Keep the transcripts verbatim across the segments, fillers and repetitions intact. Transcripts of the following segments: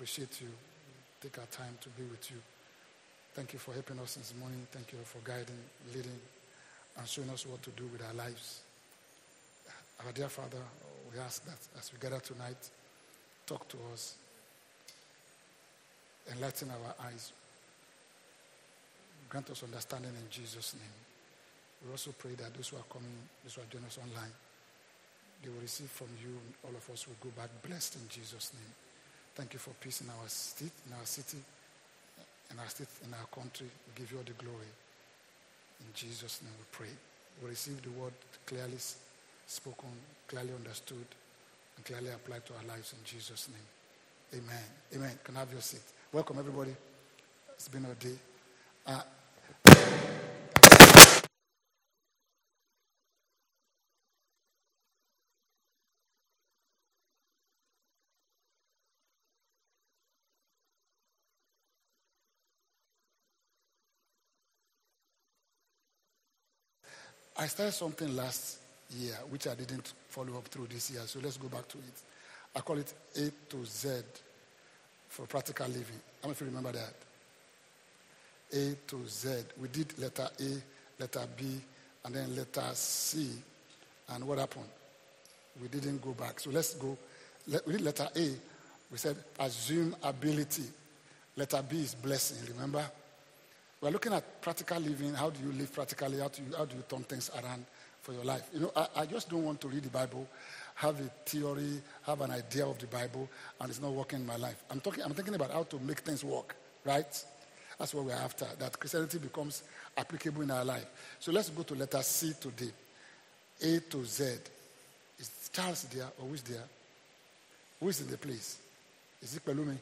appreciate you. Take our time to be with you. Thank you for helping us this morning. Thank you for guiding, leading, and showing us what to do with our lives. Our dear Father, we ask that as we gather tonight, talk to us, enlighten our eyes, grant us understanding in Jesus' name. We also pray that those who are coming, those who are joining us online, they will receive from you, and all of us will go back blessed in Jesus' name. Thank you for peace in our state, in our city, in our state, in our country. We give you all the glory. In Jesus' name we pray. We receive the word clearly spoken, clearly understood, and clearly applied to our lives in Jesus' name. Amen. Amen. Can I have your seat? Welcome, everybody. It's been a day. Uh, I started something last year, which I didn't follow up through this year, so let's go back to it. I call it A to Z for practical living. I don't know if you remember that. A to Z. We did letter A, letter B, and then letter C. And what happened? We didn't go back. So let's go. We did letter A. We said assume ability. Letter B is blessing, remember? We're looking at practical living. How do you live practically? How do you, how do you turn things around for your life? You know, I, I just don't want to read the Bible, have a theory, have an idea of the Bible, and it's not working in my life. I'm talking. I'm thinking about how to make things work, right? That's what we're after, that Christianity becomes applicable in our life. So let's go to letter C today. A to Z. Is Charles there or who is there? Who is in the place? Is it Pelumi?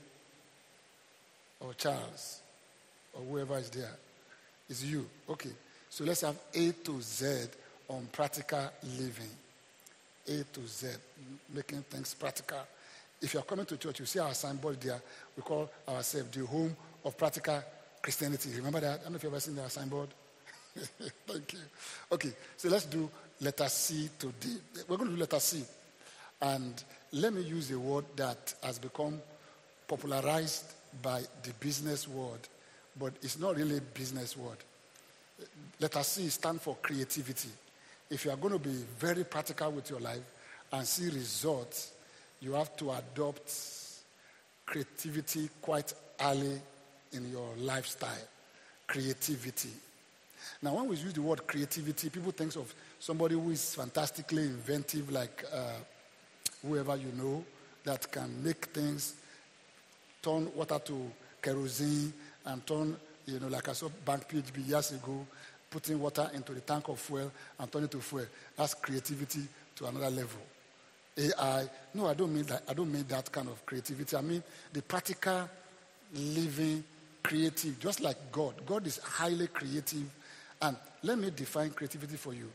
Or Charles? Or whoever is there? It's you. Okay. So let's have A to Z on practical living. A to Z, making things practical. If you're coming to church, you see our signboard there. We call ourselves the home of practical Christianity. Remember that? I don't know if you've ever seen our signboard. Thank you. Okay. So let's do letter C today. We're going to do letter C. And let me use a word that has become popularized by the business world, but it's not really a business word. Letter C stands for creativity. If you are going to be very practical with your life and see results, you have to adopt creativity quite early in your lifestyle. Creativity. Now, when we use the word creativity, people think of somebody who is fantastically inventive, like uh, whoever you know, that can make things, turn water to kerosene, and turn, you know, like I saw Bank P H B years ago, putting water into the tank of fuel and turn it to fuel. That's creativity to another level. A I, no, I don't mean that. I don't mean that kind of creativity. I mean the practical, living, creative, just like God. God is highly creative. And let me define creativity for you.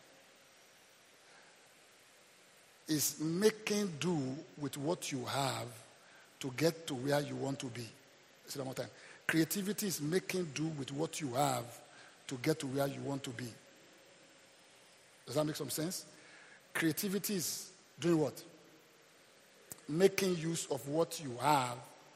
It's making do with what you have to get to where you want to be. Say that one more time. Creativity is making do with what you have to get to where you want to be. Does that make some sense? Creativity is doing what? Making use of what you have.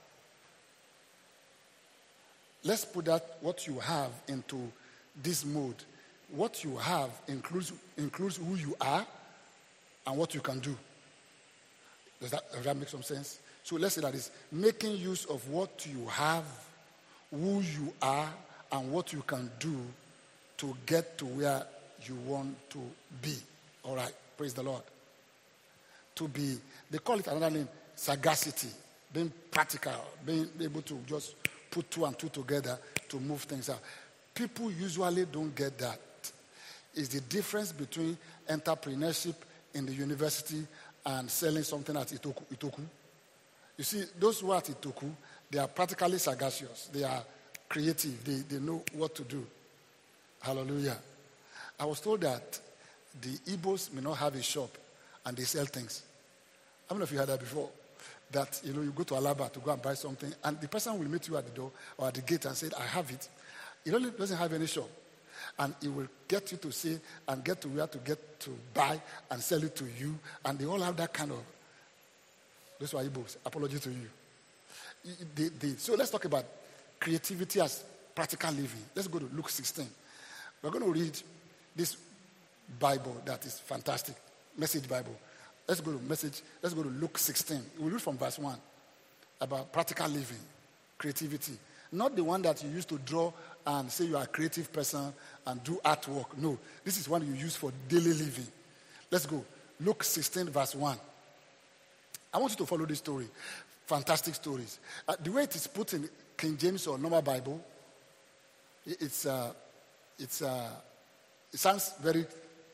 Let's put that, what you have, into this mode. What you have includes includes who you are and what you can do. Does that, does that make some sense? So let's say that is making use of what you have, who you are, and what you can do to get to where you want to be. All right, praise the Lord. To be, they call it another name, sagacity, being practical, being able to just put two and two together to move things out. People usually don't get that. It's the difference between entrepreneurship in the university and selling something at Itoku. Itoku. You see, those who are at Itoku, they are practically sagacious. They are creative. They, they know what to do. Hallelujah. I was told that the Igbos may not have a shop and they sell things. I don't know if you heard that before. That, you know, you go to Alaba to go and buy something and the person will meet you at the door or at the gate and say, I have it. He doesn't have any shop. And he will get you to say and get to where to get to buy and sell it to you. And they all have that kind of, those were Igbos, apology to you. The, the, so let's talk about creativity as practical living. Let's go to Luke sixteen. We're going to read this Bible that is fantastic, Message Bible. Let's go to message. Let's go to Luke sixteen. We'll read from verse one about practical living, creativity. Not the one that you used to draw and say you are a creative person and do artwork. No, this is one you use for daily living. Let's go. Luke sixteen, verse one. I want you to follow this story. Fantastic stories. Uh, the way it is put in King James or normal Bible, it's uh, it's uh, it sounds very.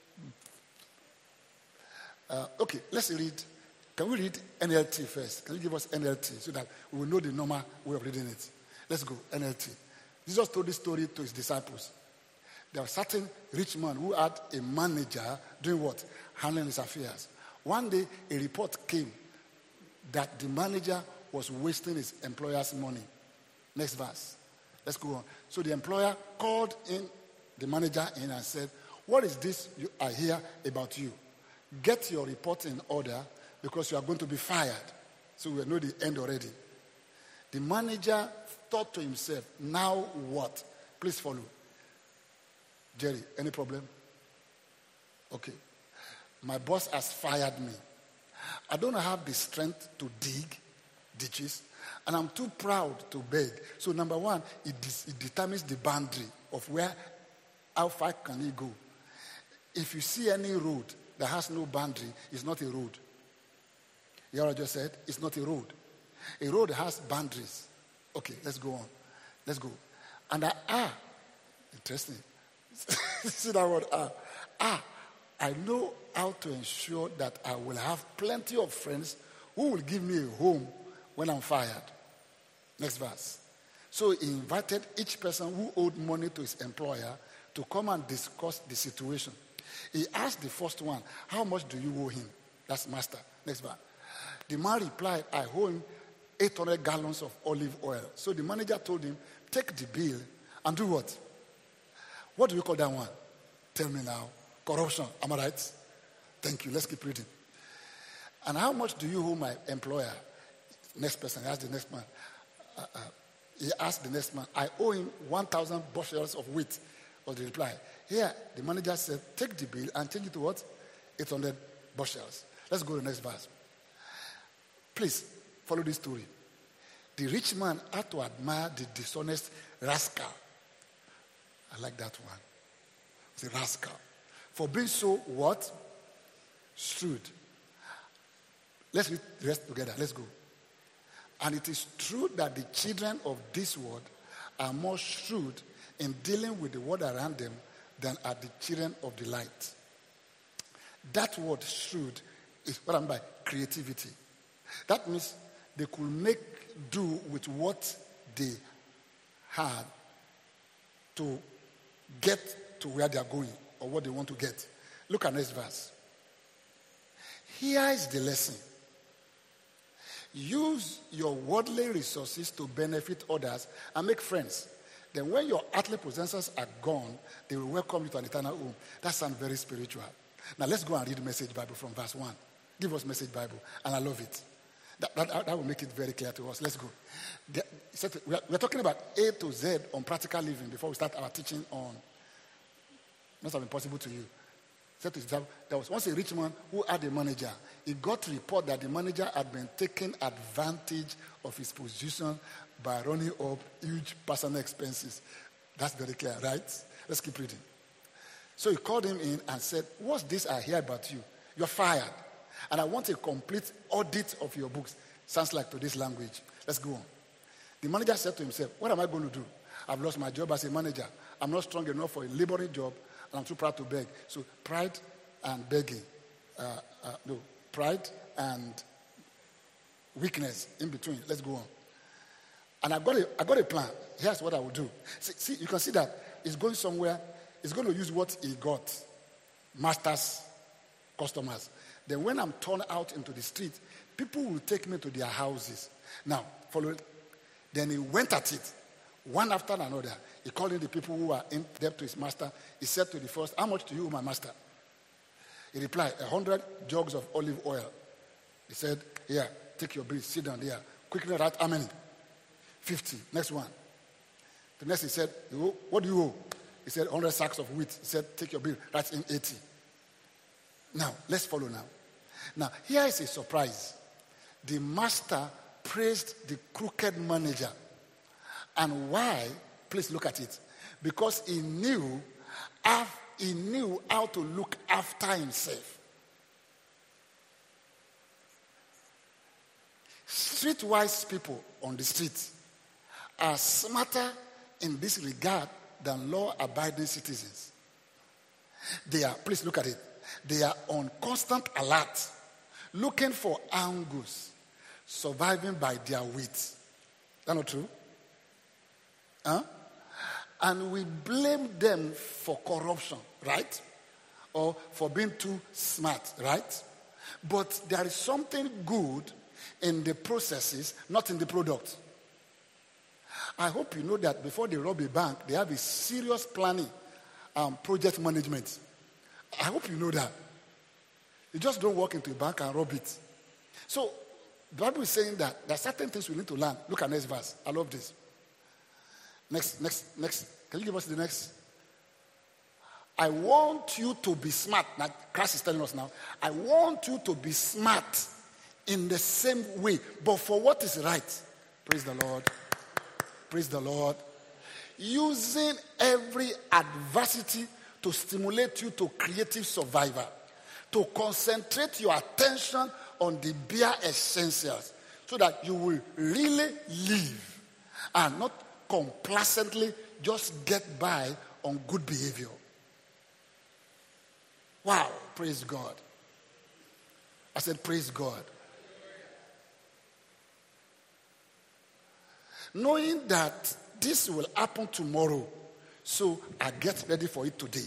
Uh, okay, let's read. Can we read N L T first? Can you give us N L T so that we will know the normal way of reading it? Let's go, N L T. Jesus told this story to his disciples. There was a certain rich man who had a manager doing what? Handling his affairs. One day, a report came that the manager was wasting his employer's money. Next verse. Let's go on. So the employer called in the manager in and said, what is this you, I hear about you? Get your report in order because you are going to be fired. So we know the end already. The manager thought to himself, now what? Please follow. Jerry, any problem? Okay. My boss has fired me. I don't have the strength to dig ditches, and I'm too proud to beg. So number one, it, dis- it determines the boundary of where, how far can he go. If you see any road that has no boundary, it's not a road. You know what I just said? It's not a road. A road has boundaries. Okay, let's go on. Let's go. And I, ah, interesting. See that word, ah. Ah, I know how to ensure that I will have plenty of friends who will give me a home when I'm fired. Next verse. So he invited each person who owed money to his employer to come and discuss the situation. He asked the first one, how much do you owe him? That's master. Next verse. The man replied, I owe him eight hundred gallons of olive oil. So the manager told him, take the bill and do what? What do you call that one? Tell me now. Corruption. Am I right? Thank you. Let's keep reading. And how much do you owe my employer? Next person. Ask the next man. Uh, uh, he asked the next man, I owe him one thousand bushels of wheat, was the reply. Here, the manager said, take the bill and change it to what? eight hundred bushels. Let's go to the next verse. Please, follow this story. The rich man had to admire the dishonest rascal. I like that one. The rascal. For being so what? Shrewd. Let's read the rest together. Let's go. And it is true that the children of this world are more shrewd in dealing with the world around them than are the children of the light. That word shrewd is what I mean by creativity. That means they could make do with what they had to get to where they are going or what they want to get. Look at next verse. Here is the lesson. Use your worldly resources to benefit others and make friends. Then when your earthly possessions are gone, they will welcome you to an eternal home. That sounds very spiritual. Now let's go and read the Message Bible from verse one. Give us Message Bible, and I love it. That, that, that will make it very clear to us. Let's go. The, we're, we're talking about A to Z on practical living before we start our teaching on. Must have been possible to you. There was once a rich man who had a manager. He got a report that the manager had been taking advantage of his position by running up huge personal expenses. That's very clear, right? Let's keep reading. So he called him in and said, what's this I hear about you? You're fired. And I want a complete audit of your books. Sounds like today's language. Let's go on. The manager said to himself, what am I going to do? I've lost my job as a manager. I'm not strong enough for a laboring job, and I'm too proud to beg. So pride and begging. Uh, uh, no, pride and weakness in between. Let's go on. And I've got a, I've got a plan. Here's what I will do. See, see, you can see that he's going somewhere. He's going to use what he got. Masters, customers. Then when I'm turned out into the street, people will take me to their houses. Now, follow it. Then he went at it, one after another. He called in the people who were in debt to his master. He said to the first, how much do you owe my master? He replied, a hundred jugs of olive oil. He said, here, take your bill, sit down there. Quickly write how many? fifty. Next one. The next he said, what do you owe? He said, one hundred sacks of wheat. He said, take your bill. Write in eighty. Now, let's follow now. Now, here is a surprise. The master praised the crooked manager. And why? Please look at it. Because he knew how, he knew how to look after himself. Streetwise people on the street are smarter in this regard than law-abiding citizens. They are, please look at it. They are on constant alert, looking for angles, surviving by their wit. Is that not true? Huh? And we blame them for corruption, right? Or for being too smart, right? But there is something good in the processes, not in the product. I hope you know that before they rob a bank, they have a serious planning and project management. I hope you know that. You just don't walk into a bank and rob it. So, the Bible is saying that there are certain things we need to learn. Look at next verse. I love this. Next, next, next. Can you give us the next? I want you to be smart. Now, Christ is telling us now. I want you to be smart in the same way, but for what is right. Praise the Lord. Praise the Lord. Using every adversity to stimulate you to creative survival. To concentrate your attention on the bare essentials. So that you will really live and not complacently just get by on good behavior. Wow. Praise God. I said praise God. Knowing that this will happen tomorrow, so I get ready for it today.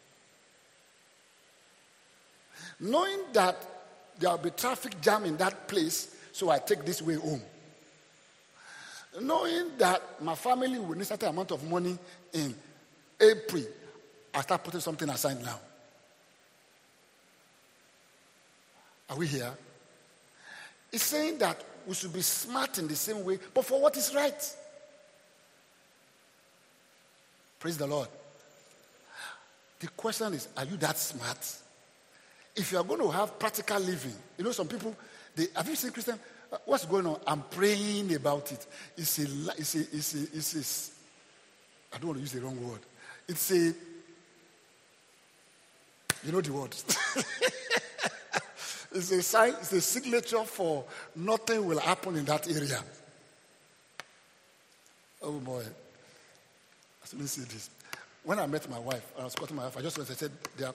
Knowing that there will be traffic jam in that place, so I take this way home. Knowing that my family will need a certain amount of money in April, I start putting something aside now. Are we here? It's saying that we should be smart in the same way, but for what is right. Praise the Lord. The question is, are you that smart? If you are going to have practical living, you know, some people, they, have you seen Christian? Uh, what's going on? I'm praying about it. It's a, it's a, it's a, it's a, I don't want to use the wrong word. It's a, you know the word. It's a sign, it's a signature for nothing will happen in that area. Oh boy. I shouldn't say this. When I met my wife, I was quoting my wife, I just went, I said, there,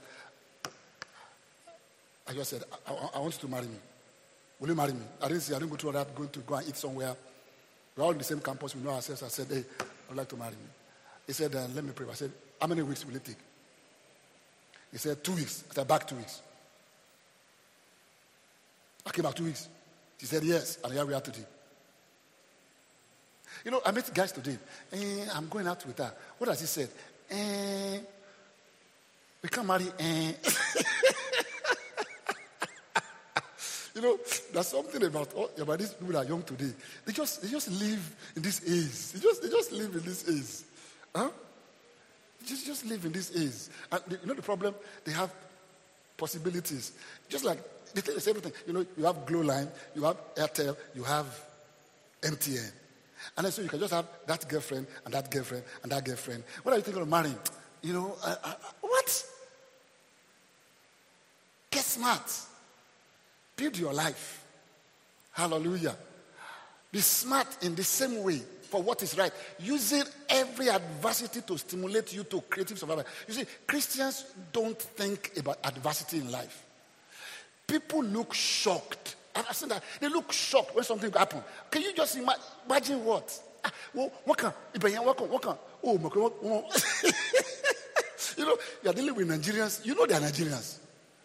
I just said, I, I, I want you to marry me. Will you marry me? I didn't say, I didn't go through that, going to go and eat somewhere. We're all in the same campus, we know ourselves. I said, hey, I'd like to marry me. He said, uh, let me pray. I said, how many weeks will it take? He said, two weeks. I said, back two weeks. I came back two weeks. She said, yes. And here we are today. You know, I met guys today. Eh, I'm going out with her. What has he said? Eh, we can't marry. Eh. You know, there's something about, oh, about these people that are young today. They just they just live in this age. They just they just live in this age. Huh? They just, just live in this age. And they, you know the problem? They have possibilities. Just like they tell us everything. You know, you have Glow Line, you have Airtel, you have M T N. And then so you can just have that girlfriend and that girlfriend and that girlfriend. What are you thinking of marrying? You know, uh, uh, what? Get smart. Build your life. Hallelujah. Be smart in the same way for what is right. Using every adversity to stimulate you to creative survival. You see, Christians don't think about adversity in life. People look shocked. I've seen that. They look shocked when something happens. Can you just ima- imagine what? Ah, well, what can? What can? What can? Oh, my God. You know, you're dealing with Nigerians. You know they're Nigerians.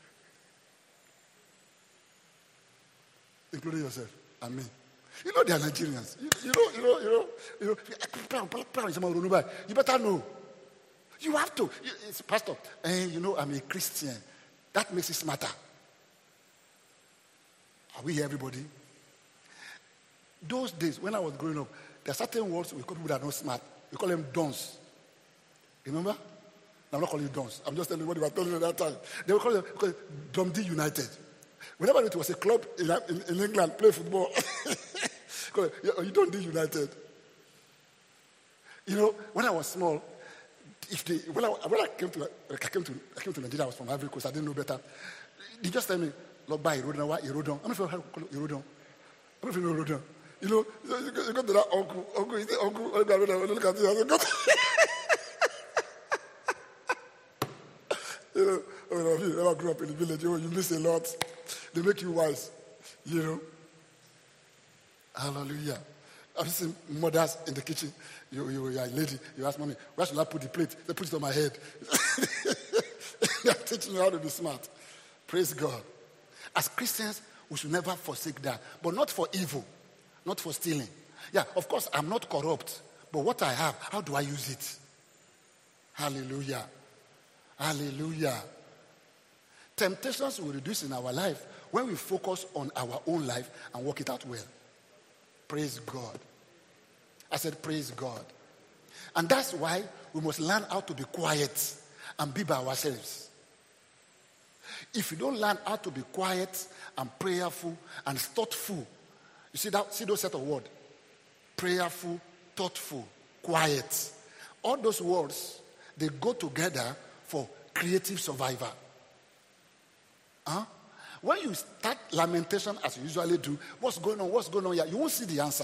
Including yourself and me. You know they are Nigerians. You, you know, you know, you know, you know. You better know. You have to. You, it's pastor. And you know, I'm a Christian. That makes it smarter. Are we here, everybody? Those days, when I was growing up, there are certain words we call people that are not smart. We call them dons. Remember? I'm not calling you dons. I'm just telling you what you were telling you at that time. They would call them call it Dundee United. Whenever it was a club in, in, in England, play football, call it, you Dundee United. You know, when I was small, if they, when, I, when I came to I came to I came to Nigeria, I was from Ivory Coast. I didn't know better. They just tell me, "Look, by Irodon, why Irodon? I'm not sure how to call it Irodon. I'm not sure Irodon. You know, you go, you go to that uncle, uncle, you say, uncle, uncle, look at you. You know, I mean, if you never grew up in the village, you, you miss a lot. They make you wise, you know. Hallelujah. I've seen mothers in the kitchen. You, you, you're a lady. You ask mommy, where should I put the plate? They put it on my head. They're teaching you how to be smart. Praise God. As Christians, we should never forsake that. But not for evil. Not for stealing. Yeah, of course, I'm not corrupt. But what I have, how do I use it? Hallelujah. Hallelujah. Temptations will reduce in our life when we focus on our own life and work it out well. Praise God. I said, praise God. And that's why we must learn how to be quiet and be by ourselves. If you don't learn how to be quiet and prayerful and thoughtful, you see that? See those set of words? Prayerful, thoughtful, quiet. All those words, they go together for creative survival. Huh? When you start lamentation as you usually do, what's going on, what's going on here, you won't see the answer.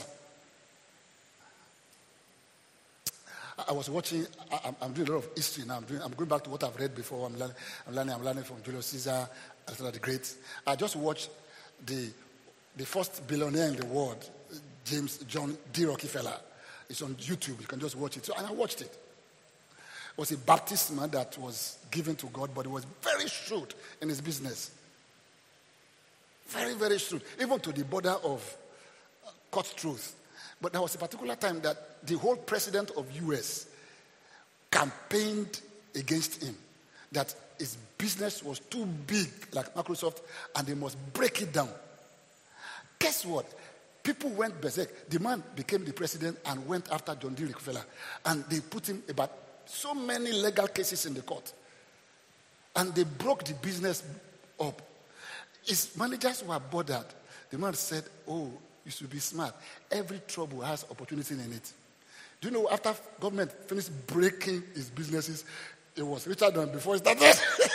I was watching, I, I'm doing a lot of history now. I'm, doing, I'm going back to what I've read before. I'm learning, I'm learning, I'm learning from Julius Caesar, Alexander the Great. I just watched the, the first billionaire in the world, James John D. Rockefeller. It's on YouTube. You can just watch it. So, and I watched it. It was a Baptist man that was given to God, but he was very shrewd in his business. Very, very shrewd. Even to the border of uh, cut truth. But there was a particular time that the whole president of U S campaigned against him. That his business was too big, like Microsoft, and they must break it down. Guess what? People went berserk. The man became the president and went after John D. Rockefeller. And they put him about so many legal cases in the court. And they broke the business up. His managers were bothered. The man said, oh, you should be smart. Every trouble has opportunity in it. Do you know, after government finished breaking his businesses, it was richer than before he started.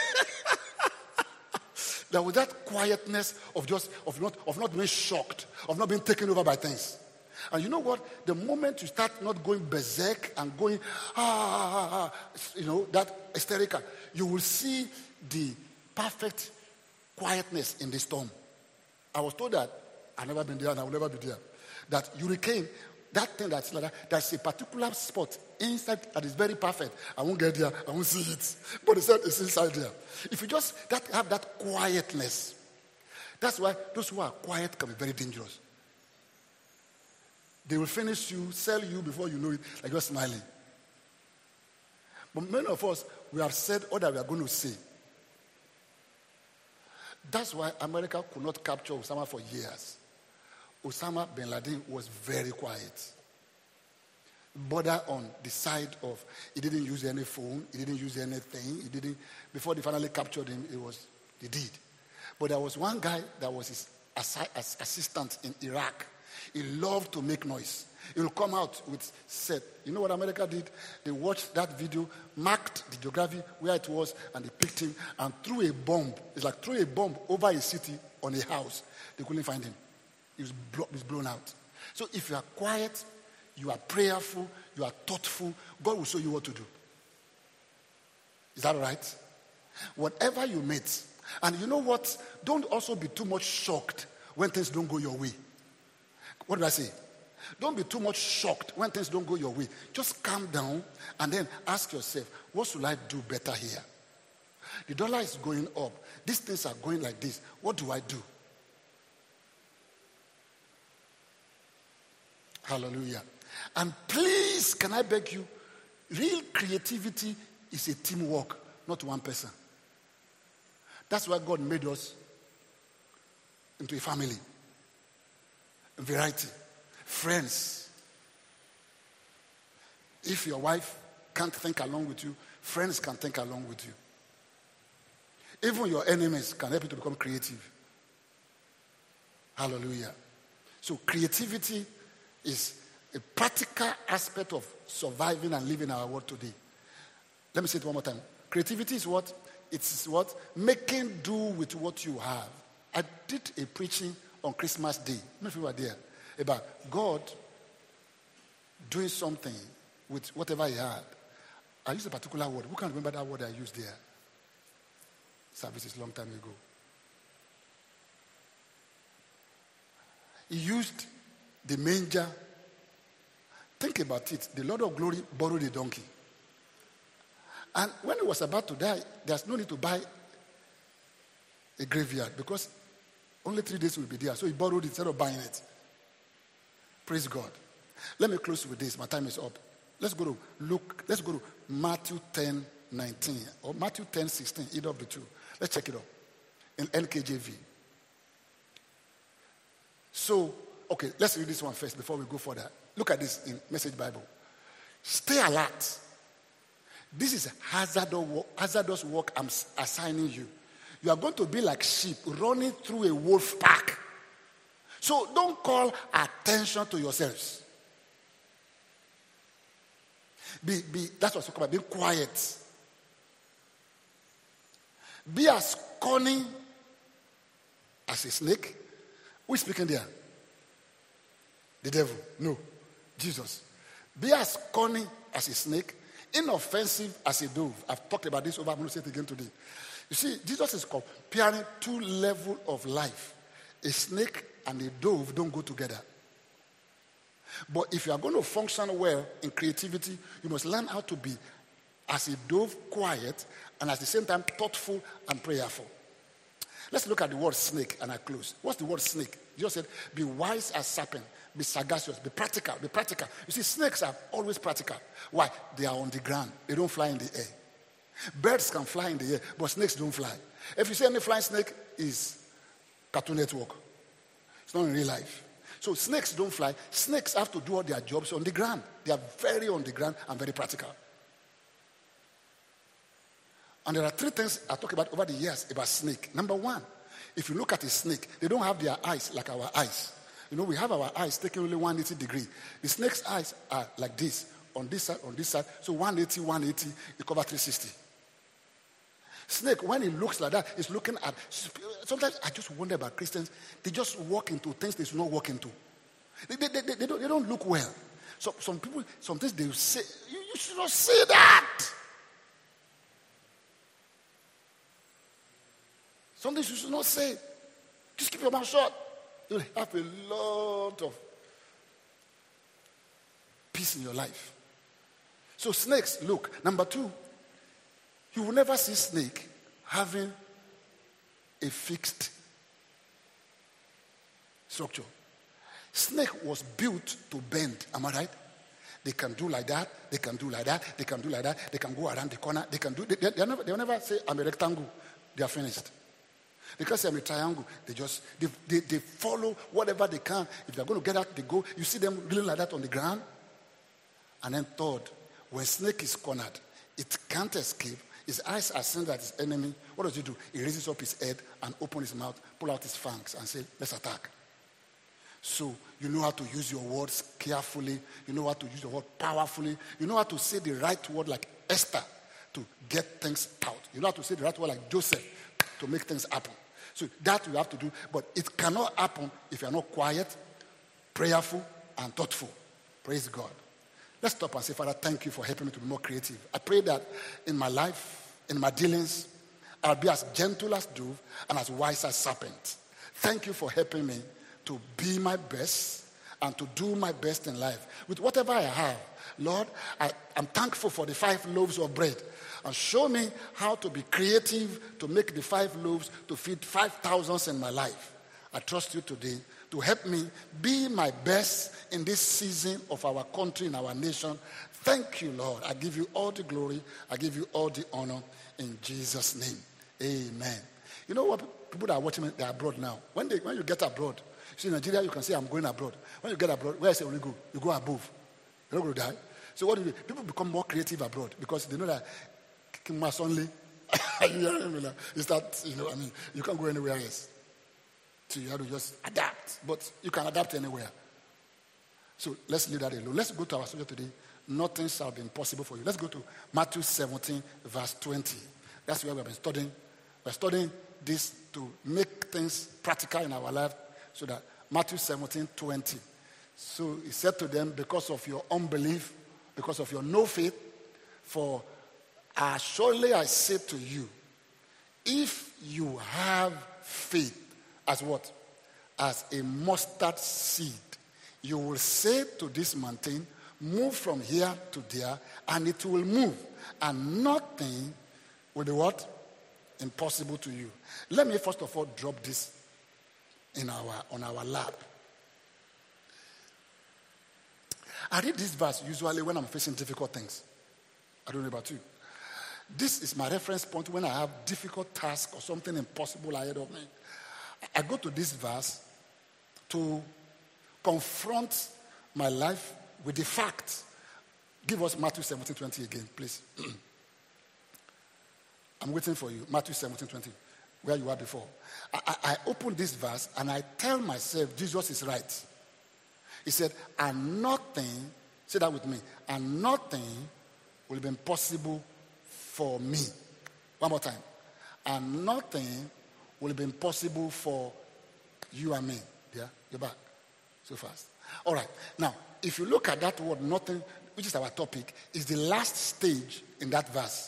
There was that quietness of just, of not, of not being shocked, of not being taken over by things. And you know what? The moment you start not going berserk and going, ah, ah, ah, you know, that hysterical, you will see the perfect quietness in the storm. I was told that I've never been there and I will never be there. That hurricane, that thing that's like that, there's a particular spot inside that is very perfect. I won't get there, I won't see it. But they said it's inside there. If you just that, have that quietness, that's why those who are quiet can be very dangerous. They will finish you, sell you before you know it, like you're smiling. But many of us, we have said all that we are going to say. That's why America could not capture Osama for years. Osama bin Laden was very quiet. Border on the side of, he didn't use any phone, he didn't use anything, he didn't, before they finally captured him, it was, he did. But there was one guy that was his assi- as assistant in Iraq. He loved to make noise. He will come out with set. You know what America did? They watched that video, marked the geography where it was, and they picked him and threw a bomb. It's like threw a bomb over a city on a house. They couldn't find him. He was, blo- he was blown out. So if you are quiet, you are prayerful, you are thoughtful, God will show you what to do. Is that right? Whatever you meet. And you know what? Don't also be too much shocked when things don't go your way. What did I say? Don't be too much shocked when things don't go your way. Just calm down and then ask yourself, what should I do better here? The dollar is going up. These things are going like this. What do I do? Hallelujah. And please, can I beg you, real creativity is a teamwork, not one person. That's why God made us into a family. A variety. Friends. If your wife can't think along with you, friends can think along with you. Even your enemies can help you to become creative. Hallelujah. So creativity is a practical aspect of surviving and living our world today. Let me say it one more time. Creativity is what? It's what? Making do with what you have. I did a preaching on Christmas Day. Many of you were there. About God doing something with whatever he had. I used a particular word. Who can remember that word I used there? Services long time ago. He used the manger. Think about it. The Lord of Glory borrowed a donkey. And when he was about to die, there's no need to buy a graveyard because only three days will be there. So he borrowed it instead of buying it. Praise God. Let me close with this. My time is up. Let's go to Luke. Let's go to Matthew ten nineteen or Matthew ten sixteen. Either of the two. Let's check it out in N K J V. So, okay, let's read this one first before we go further. Look at this in Message Bible. Stay alert. This is hazardous work, hazardous work I'm assigning you. You are going to be like sheep running through a wolf pack. So don't call attention to yourselves. Be, be, that's what I'm talking about, being quiet. Be as cunning as a snake. Who is speaking there? The devil. No. Jesus. Be as cunning as a snake, inoffensive as a dove. I've talked about this over. I'm going to say it again today. You see, Jesus is comparing two levels of life. A snake and a dove don't go together. But if you are going to function well in creativity, you must learn how to be, as a dove, quiet, and at the same time thoughtful and prayerful. Let's look at the word snake, and I close. What's the word snake? Jesus said, be wise as serpent, be sagacious, be practical, be practical. You see, snakes are always practical. Why? They are on the ground. They don't fly in the air. Birds can fly in the air, but snakes don't fly. If you see any flying snake, it's Cartoon Network. It's not in real life. So snakes don't fly. Snakes have to do all their jobs on the ground. They are very on the ground and very practical. And there are three things I talk about over the years about snake. Number one, if you look at a snake, they don't have their eyes like our eyes. You know, we have our eyes taking only one hundred eighty degrees. The snake's eyes are like this, on this side, on this side. So one eighty, one eighty, it covers three sixty. Snake, when it looks like that, it's looking at... Sometimes I just wonder about Christians. They just walk into things they should not walk into. They, they, they, they, don't, they don't look well. So some people, sometimes they say, you, you should not say that. Something you should not say. Just keep your mouth shut. You'll have a lot of peace in your life. So snakes, look. Number two, you will never see snake having a fixed structure. Snake was built to bend. Am I right? They can do like that. They can do like that. They can do like that. They can go around the corner. They can do. They, they, never, they'll never say, I'm a rectangle. They are finished. Because I'm a triangle, they just, they, they, they follow whatever they can. If they're going to get out, they go. You see them really like that on the ground. And then third, when snake is cornered, it can't escape. His eyes are seen at his enemy. What does he do? He raises up his head and opens his mouth, pull out his fangs and say, let's attack. So you know how to use your words carefully. You know how to use your word powerfully. You know how to say the right word like Esther to get things out. You know how to say the right word like Joseph to make things happen. So that you have to do. But it cannot happen if you are not quiet, prayerful, and thoughtful. Praise God. Let's stop and say, Father, thank you for helping me to be more creative. I pray that in my life, in my dealings, I'll be as gentle as dove and as wise as serpent. Thank you for helping me to be my best and to do my best in life. With whatever I have, Lord, I, I'm thankful for the five loaves of bread. And show me how to be creative to make the five loaves to feed five thousands in my life. I trust you today to help me be my best in this season of our country, in our nation. Thank you, Lord. I give you all the glory. I give you all the honor in Jesus' name. Amen. You know what? People that are watching, they're abroad now. When they, when you get abroad, So in Nigeria, you can say, I'm going abroad. When you get abroad, where I say, will you go? You go above. You're not going to die. So what do you do? People become more creative abroad because they know that King Mas only. Is that, you know, I mean, you can't go anywhere else. So you have to just adapt. But you can adapt anywhere. So let's leave that alone. Let's go to our subject today. Nothing shall be impossible for you. Let's go to Matthew seventeen, verse twenty. That's where we have been studying. We're studying this to make things practical in our life. So that Matthew seventeen, twenty. So he said to them, because of your unbelief, because of your no faith, for uh, surely I say to you, if you have faith as what? As a mustard seed, you will say to this mountain, move from here to there, and it will move. And nothing will be what? Impossible to you. Let me first of all drop this in our on our lap. I read this verse usually when I'm facing difficult things. I don't know about you. This is my reference point when I have difficult task or something impossible ahead of me. I go to this verse to confront my life with the facts. Give us Matthew seventeen twenty again, please. I'm waiting for you. Matthew seventeen twenty, where you were before. I, I, I open this verse and I tell myself Jesus is right. He said, and nothing, say that with me, and nothing will be impossible for me. One more time. And nothing will be impossible for you and me. Yeah, you're back so fast. All right. Now, if you look at that word, nothing, which is our topic, is the last stage in that verse.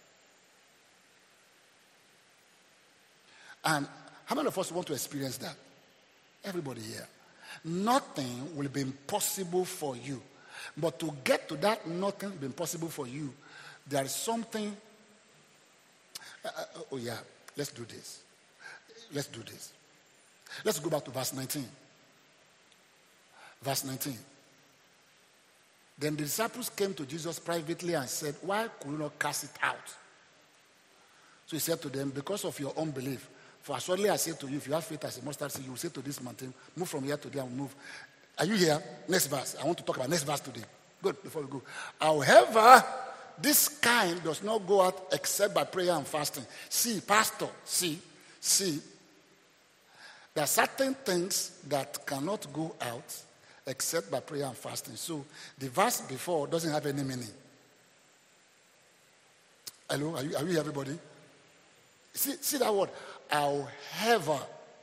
And how many of us want to experience that? Everybody here. Nothing will be impossible for you. But to get to that nothing will be impossible for you, there is something. Uh, uh, oh, yeah. Let's do this. Let's do this. Let's go back to verse nineteen. Verse nineteen. Then the disciples came to Jesus privately and said, why could you not cast it out? So he said to them, because of your unbelief. For assuredly I say to you, if you have faith as a mustard seed, you will say to this mountain, move from here to there and move. Are you here? Next verse. I want to talk about next verse today. Good, before we go. However, this kind does not go out except by prayer and fasting. See, pastor, see, see. There are certain things that cannot go out except by prayer and fasting. So the verse before doesn't have any meaning. Hello, are you, are you everybody? See, see that word? However.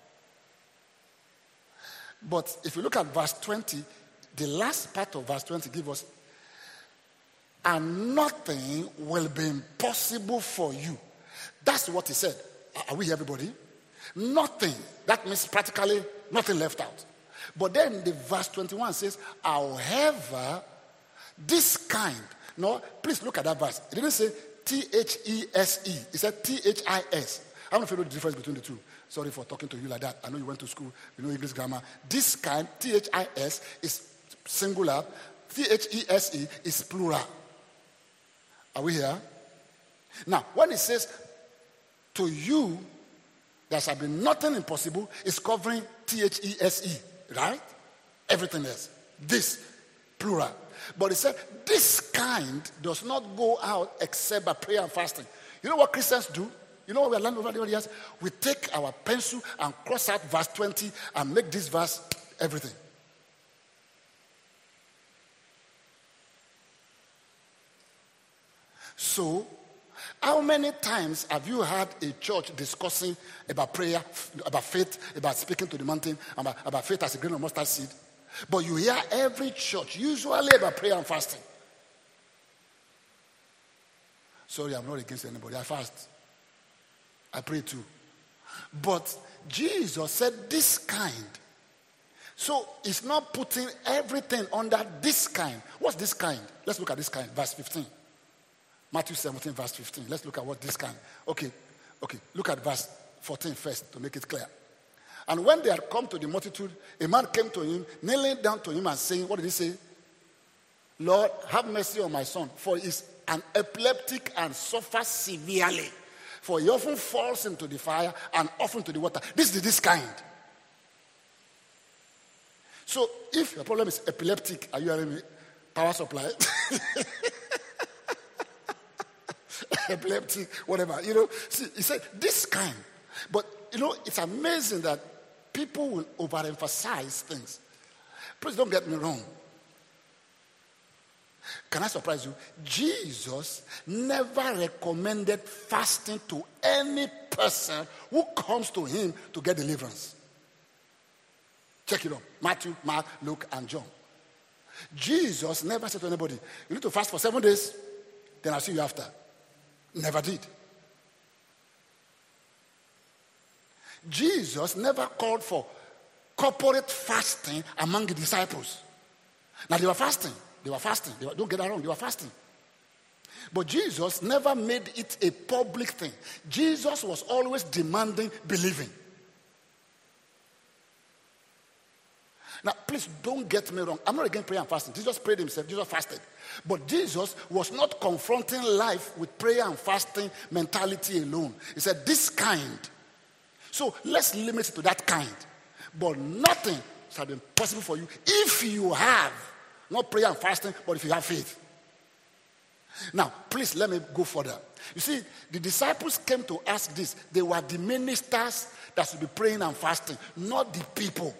But if you look at verse twenty, the last part of verse twenty gives us, and nothing will be impossible for you. That's what he said. Are we everybody? Nothing. That means practically nothing left out. But then the verse twenty-one says, however, this kind. No, please look at that verse. It didn't say T H E S E. It said T H I S. I don't know if you know the difference between the two. Sorry for talking to you like that. I know you went to school. You know English grammar. This kind, T H I S, is singular. T H E S E is plural. Are we here? Now, when it says, to you, there shall be nothing impossible, it's covering T H E S E, right? Everything else. This, plural. But it said, this kind does not go out except by prayer and fasting. You know what Christians do? You know what we're learning over the years? We take our pencil and cross out verse twenty and make this verse everything. So, how many times have you had a church discussing about prayer, about faith, about speaking to the mountain, about, about faith as a grain of mustard seed? But you hear every church, usually about prayer and fasting. Sorry, I'm not against anybody. I fast. I pray too. But Jesus said this kind. So it's not putting everything under this kind. What's this kind? Let's look at this kind. Verse fifteen. Matthew seventeen, verse fifteen. Let's look at what this kind. Okay. Okay. Look at verse fourteen first to make it clear. And when they had come to the multitude, a man came to him, kneeling down to him and saying, what did he say? Lord, have mercy on my son, for he is an epileptic and suffers severely. For he often falls into the fire and often to the water. This is this kind. So if your problem is epileptic, are you hearing me? Power supply. Epileptic, whatever. You know, see, he said this kind. But, you know, it's amazing that people will overemphasize things. Please don't get me wrong. Can I surprise you? Jesus never recommended fasting to any person who comes to him to get deliverance. Check it out. Matthew, Mark, Luke, and John. Jesus never said to anybody, you need to fast for seven days, then I'll see you after. Never did. Jesus never called for corporate fasting among the disciples. Now they were fasting. They were fasting. They were, don't get that wrong. They were fasting. But Jesus never made it a public thing. Jesus was always demanding believing. Now, please don't get me wrong. I'm not against prayer and fasting. Jesus prayed himself. Jesus fasted. But Jesus was not confronting life with prayer and fasting mentality alone. He said, this kind. So let's limit it to that kind. But nothing shall be possible for you if you have not prayer and fasting, but if you have faith. Now, please let me go further. You see, the disciples came to ask this. They were the ministers that should be praying and fasting, not the people.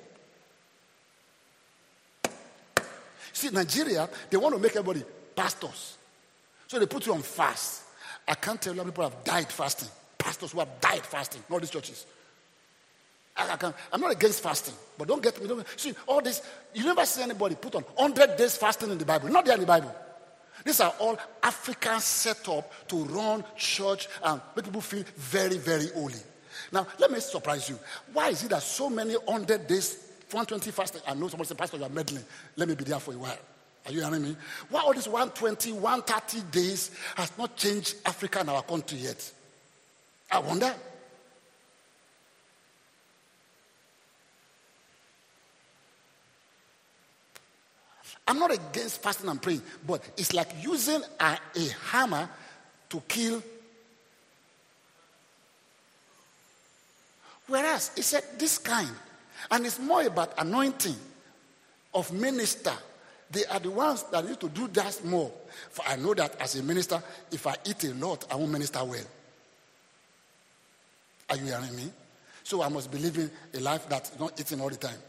See, Nigeria, they want to make everybody pastors. So they put you on fast. I can't tell you how many people have died fasting. Pastors who have died fasting, not these churches. I, I can, I'm not against fasting, but don't get me. Don't, see, all this, you never see anybody put on one hundred days fasting in the Bible. Not there in the Bible. These are all Africans set up to run church and make people feel very, very holy. Now, let me surprise you. Why is it that so many one hundred days, one hundred twenty fasting? I know somebody said, Pastor, you are meddling. Let me be there for a while. Are you hearing me? Why all these one hundred twenty, one hundred thirty days has not changed Africa and our country yet? I wonder. I'm not against fasting and praying, but it's like using a, a hammer to kill. Whereas he said this kind, and it's more about anointing of minister. They are the ones that need to do that more. For I know that as a minister, if I eat a lot, I won't minister well. Are you hearing me? So I must be living a life that's not eating all the time.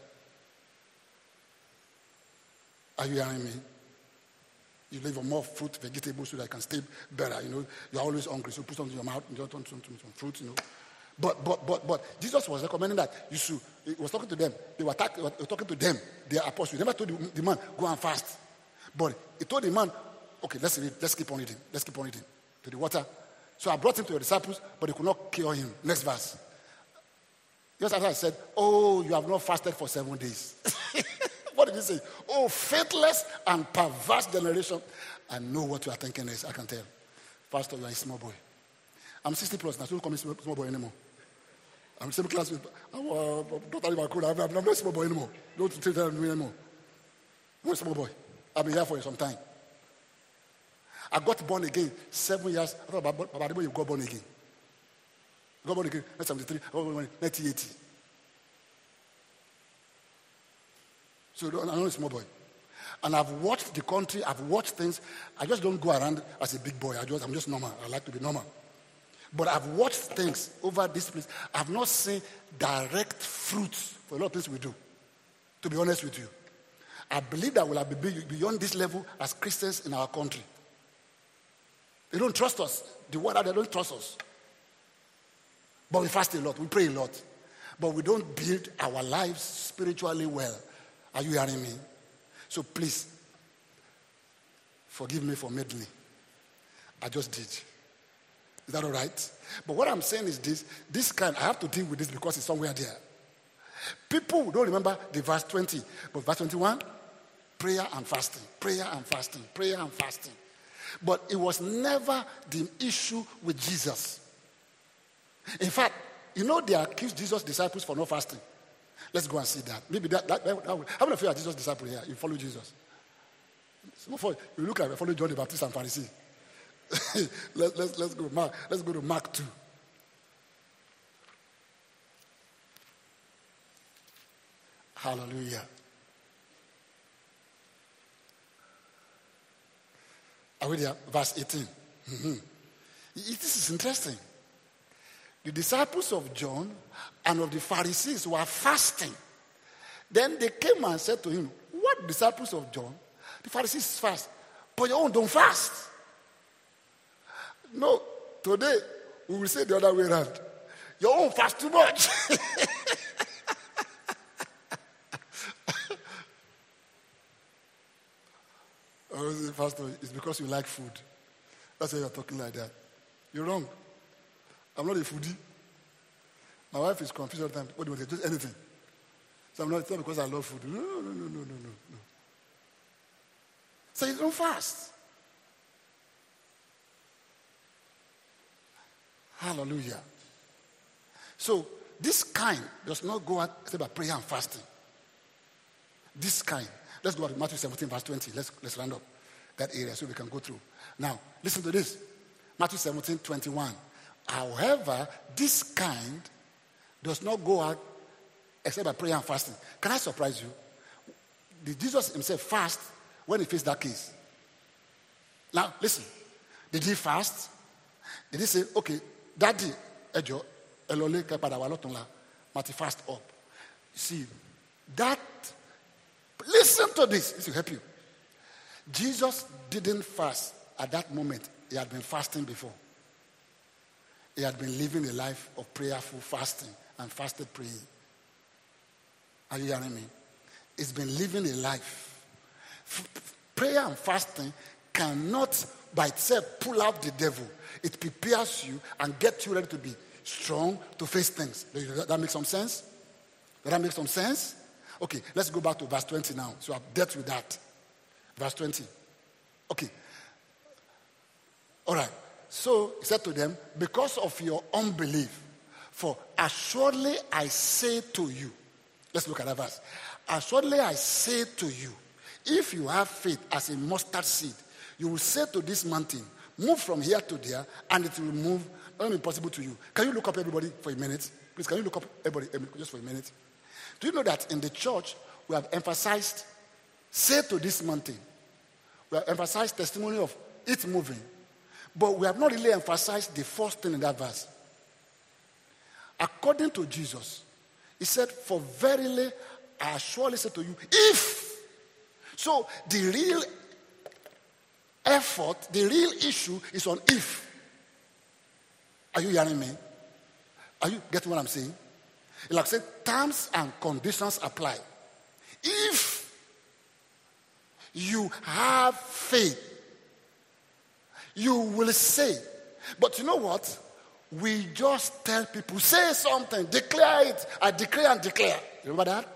Are you hearing me? You live on more fruit, vegetables, so that I can stay better. You know, you're always hungry, so put something in your mouth, you don't want some, some fruit, you know. But, but, but, but Jesus was recommending that you should. He was talking to them. They were, talk, they were talking to them, their apostles. He never told the, the man, go and fast. But he told the man, okay, let's read, let's keep on eating. Let's keep on eating to the water. So I brought him to your disciples, but they could not cure him. Next verse. Just after I said, oh, you have not fasted for seven days. What did he say? Oh, faithless and perverse generation. I know what you are thinking is, I can tell. Pastor, you are a small boy. I'm sixty plus now, so don't call me small, small boy anymore. I'm in the same class with, uh, Doctor Ibakud. I'm, I'm not a small boy anymore. Don't take that me anymore. I'm a small boy. I've been here for some time. I got born again seven years. I thought about, about when you got born again. You got born again nineteen seventy-three, I got born in nineteen eighty. So I'm not a small boy. And I've watched the country, I've watched things. I just don't go around as a big boy. I just, I'm just normal. I like to be normal. But I've watched things over this place. I've not seen direct fruits for a lot of things we do. To be honest with you. I believe that we'll have been beyond this level as Christians in our country. They don't trust us. The word out, they don't trust us. But we fast a lot. We pray a lot. But we don't build our lives spiritually well. Are you hearing me? So please, forgive me for meddling. I just did. Is that all right? But what I'm saying is this, this kind, I have to deal with this because it's somewhere there. People don't remember the verse twenty, but verse twenty-one, prayer and fasting, prayer and fasting, prayer and fasting. But it was never the issue with Jesus. In fact, you know they accused Jesus' disciples for not fasting. Let's go and see that. Maybe that, that, that, that how many of you are Jesus' disciples here? You follow Jesus. Some of you, you look like you follow John the Baptist and Pharisee. Let, let's, let's, go Mark, let's go to Mark two. Hallelujah. Are we there? Verse eighteen. Mm-hmm. This is interesting. The disciples of John and of the Pharisees were fasting. Then they came and said to him, what disciples of John? The Pharisees fast, but your own don't fast. No, today we will say the other way around. Your own fast too much. Oh, Pastor, it's because you like food. That's why you're talking like that. You're wrong. I'm not a foodie. My wife is confused all the time. What do you want to say? Just anything. So I'm not, it's not because I love food. No, no, no, no, no, no, no. So you don't fast. Hallelujah. So this kind does not go out except by prayer and fasting. This kind. Let's go to Matthew seventeen, verse twenty. Let's, let's round up that area so we can go through. Now, listen to this. Matthew seventeen, twenty-one. However, this kind does not go out except by prayer and fasting. Can I surprise you? Did Jesus himself fast when he faced that case? Now, listen. Did he fast? Did he say, okay, Daddy, Ejo, Elole, Kepadawalotonla, Matthew fast up? See, that, listen to this. This will help you. Jesus didn't fast at that moment. He had been fasting before. He had been living a life of prayerful fasting and fasted praying. Are you hearing me? He's been living a life. F- prayer and fasting cannot by itself pull out the devil. It prepares you and gets you ready to be strong to face things. Does that make some sense? Does that make some sense? Okay, let's go back to verse twenty now. So I've dealt with that. Verse twenty. Okay. All right. So he said to them, because of your unbelief, for assuredly I say to you, let's look at that verse. Assuredly I say to you, if you have faith as a mustard seed, you will say to this mountain, move from here to there, and it will move. Not impossible to you. Can you look up everybody for a minute? Please, can you look up everybody just for a minute? Do you know that in the church, we have emphasized, say to this mountain. We have emphasized testimony of it moving. But we have not really emphasized the first thing in that verse. According to Jesus, he said, for verily I surely say to you, if. So the real effort, the real issue is on if. Are you hearing me? Are you getting what I'm saying? Like I said, terms and conditions apply. If you have faith, you will say. But you know what? We just tell people, say something, declare it. I declare and declare. You remember that?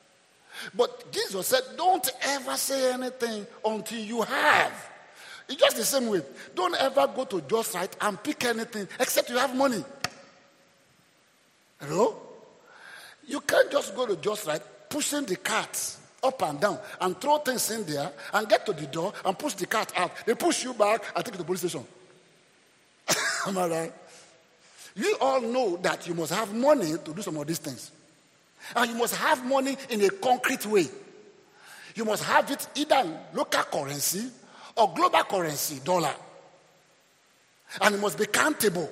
But Jesus said, don't ever say anything until you have. It's just the same way. Don't ever go to Just Right and pick anything except you have money. Hello? You can't just go to Just Right, pushing the cart up and down and throw things in there and get to the door and push the cart out. They push you back and take you to the police station. Am I right? You all know that you must have money to do some of these things. And you must have money in a concrete way. You must have it either in local currency or global currency, dollar. And it must be countable.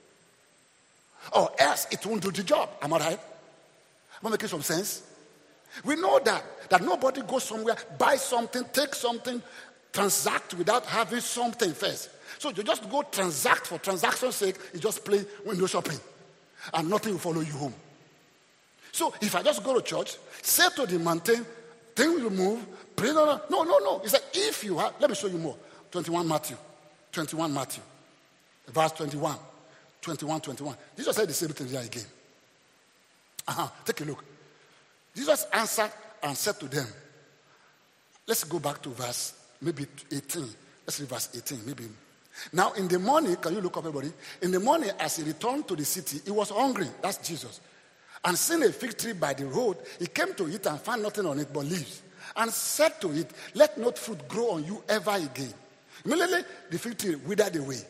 Or else it won't do the job. Am I right? Am I making some sense? We know that. That nobody goes somewhere, buy something, take something, transact without having something first. So you just go transact for transaction's sake, you just play window shopping. And nothing will follow you home. So if I just go to church, say to the mountain, thing will move, pray, no, no, no, no, no. He said, if you have, let me show you more. twenty-one Matthew. twenty-one Matthew. Verse twenty-one. twenty-one, twenty-one. Jesus said the same thing here again. Uh-huh. Take a look. Jesus answered and said to them, let's go back to verse maybe eighteen. Let's read verse eighteen, maybe. Now in the morning, can you look up everybody? In the morning as he returned to the city, he was hungry. That's Jesus. And seeing a fig tree by the road, he came to it and found nothing on it but leaves. And said to it, let not fruit grow on you ever again. Immediately, the fig tree withered away.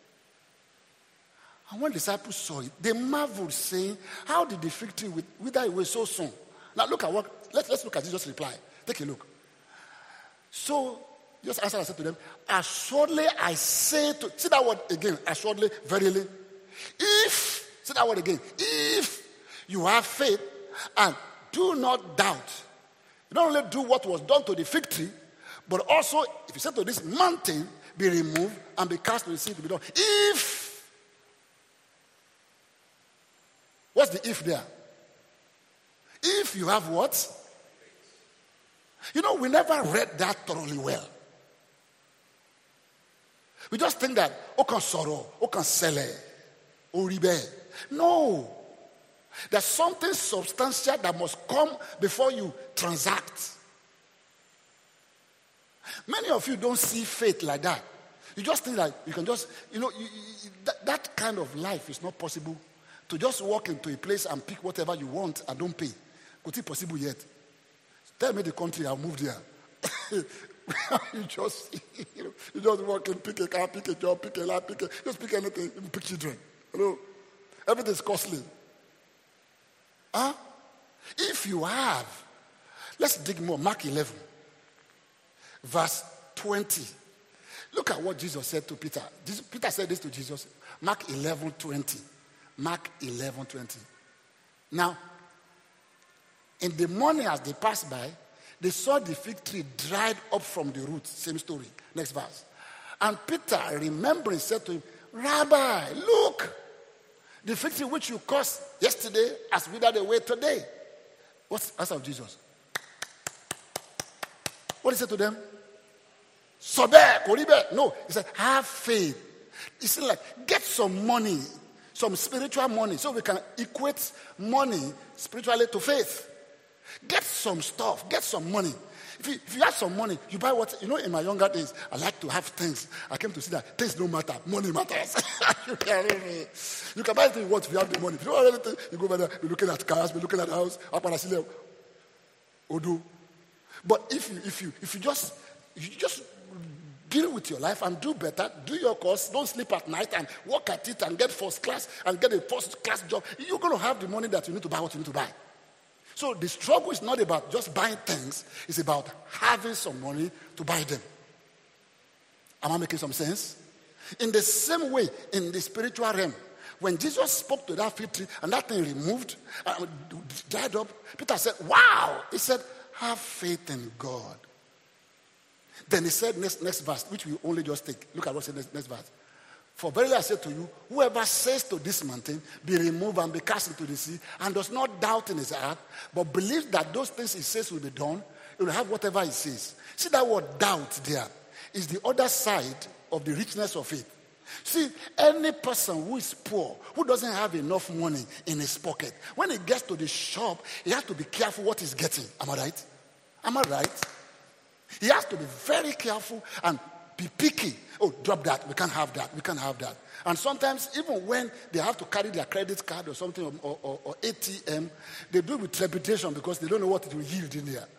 And when the disciples saw it, they marveled, saying, how did the fig tree wither away so soon? Now look at what, let's, let's look at Jesus' reply. Take a look. So Just answer and say to them, assuredly I say to, see that word again, assuredly, verily. If, see that word again, if you have faith and do not doubt, you not only do what was done to the fig tree, but also if you say to this mountain, be removed and be cast to the sea to be done. If, what's the if there? If you have what? You know, we never read that thoroughly well. We just think that, o can sorrow, o can sele, o ribe. No. There's something substantial that must come before you transact. Many of you don't see faith like that. You just think that you can just, you know, you, you, that, that kind of life is not possible. To just walk into a place and pick whatever you want and don't pay. Could it possible yet? Tell me the country I moved here. you just you, know, you just walk in, pick a car, pick a job, pick a lab, pick a, just pick anything, even pick children. You know, everything's costly. Huh? If you have, let's dig more. Mark eleven, verse twenty. Look at what Jesus said to Peter. Peter said this to Jesus. Mark eleven twenty. Mark eleven twenty. Now, in the morning as they passed by, they saw the fig tree dried up from the roots. Same story. Next verse. And Peter, remembering, said to him, Rabbi, look, the fig tree which you cursed yesterday has withered away today. What's the answer of Jesus? What did he say to them? Sober, koribe. No, he said, have faith. He said, like, get some money, some spiritual money, so we can equate money spiritually to faith. Get some stuff, get some money. If you, if you have some money, you buy what, you know, in my younger days, I like to have things. I came to see that things don't matter, money matters. you, can, you can buy anything you want if you have the money. If you don't have anything, you go over there, you're looking at cars, you're looking at the house, Odu. But if you, if you, if you just, if you just deal with your life and do better, do your course, don't sleep at night and work at it and get first class and get a first class job, you're going to have the money that you need to buy what you need to buy. So the struggle is not about just buying things. It's about having some money to buy them. Am I making some sense? In the same way, in the spiritual realm, when Jesus spoke to that fig tree and that thing removed, uh, dried up, Peter said, wow. He said, have faith in God. Then he said, next, next verse, which we only just take. Look at what he said next, next verse. For verily I say to you, whoever says to this mountain, be removed and be cast into the sea, and does not doubt in his heart, but believes that those things he says will be done, he will have whatever he says. See that word doubt there is the other side of the richness of it. See, any person who is poor, who doesn't have enough money in his pocket, when he gets to the shop, he has to be careful what he's getting. Am I right? Am I right? He has to be very careful and be picky. Oh, drop that. We can't have that. We can't have that. And sometimes, even when they have to carry their credit card or something, or, or, or A T M, they do it with trepidation because they don't know what it will yield in there.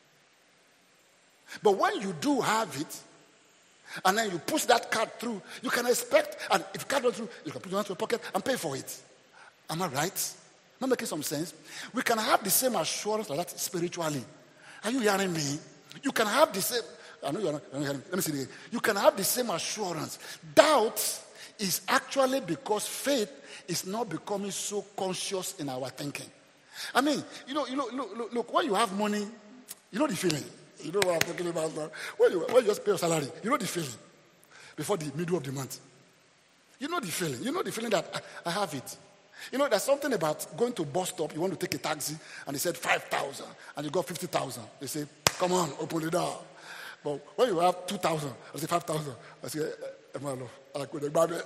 But when you do have it, and then you push that card through, you can expect, and if card goes through, you can put it into your pocket and pay for it. Am I right? Not making some sense? We can have the same assurance like that spiritually. Are you hearing me? You can have the same... I know you're not, you're not hearing me. Let me see it again. You can have the same assurance. Doubt is actually because faith is not becoming so conscious in our thinking. I mean, you know, you know, look, look, look, when you have money, you know the feeling. You know what I'm talking about now. When you, when you just pay your salary, you know the feeling before the middle of the month. You know the feeling. You know the feeling that I, I have it. You know, there's something about going to bus stop. You want to take a taxi, and they said five thousand, and you got fifty thousand. They say, come on, open the door. But when you have two thousand, I say five thousand. I say, I could.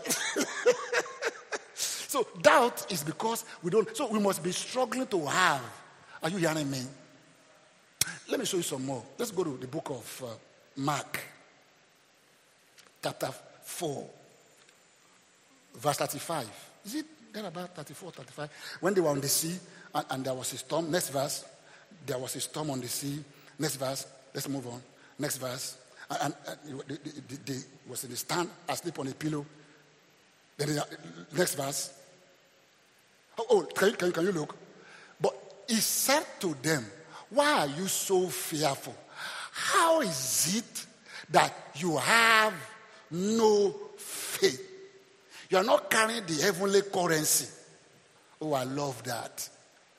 So doubt is because we don't. So we must be struggling to have. Are you hearing me? Let me show you some more. Let's go to the book of uh, Mark, chapter four, verse thirty-five. Is it there about thirty-four, thirty-five? When they were on the sea and, and there was a storm. Next verse. There was a storm on the sea. Next verse. Let's move on. Next verse. And, and, and they, they, they was in the stand, asleep on a pillow. Then they, next verse. Oh, oh can, you, can, you, can you look? But he said to them, why are you so fearful? How is it that you have no faith. You are not carrying the heavenly currency. Oh, I love that.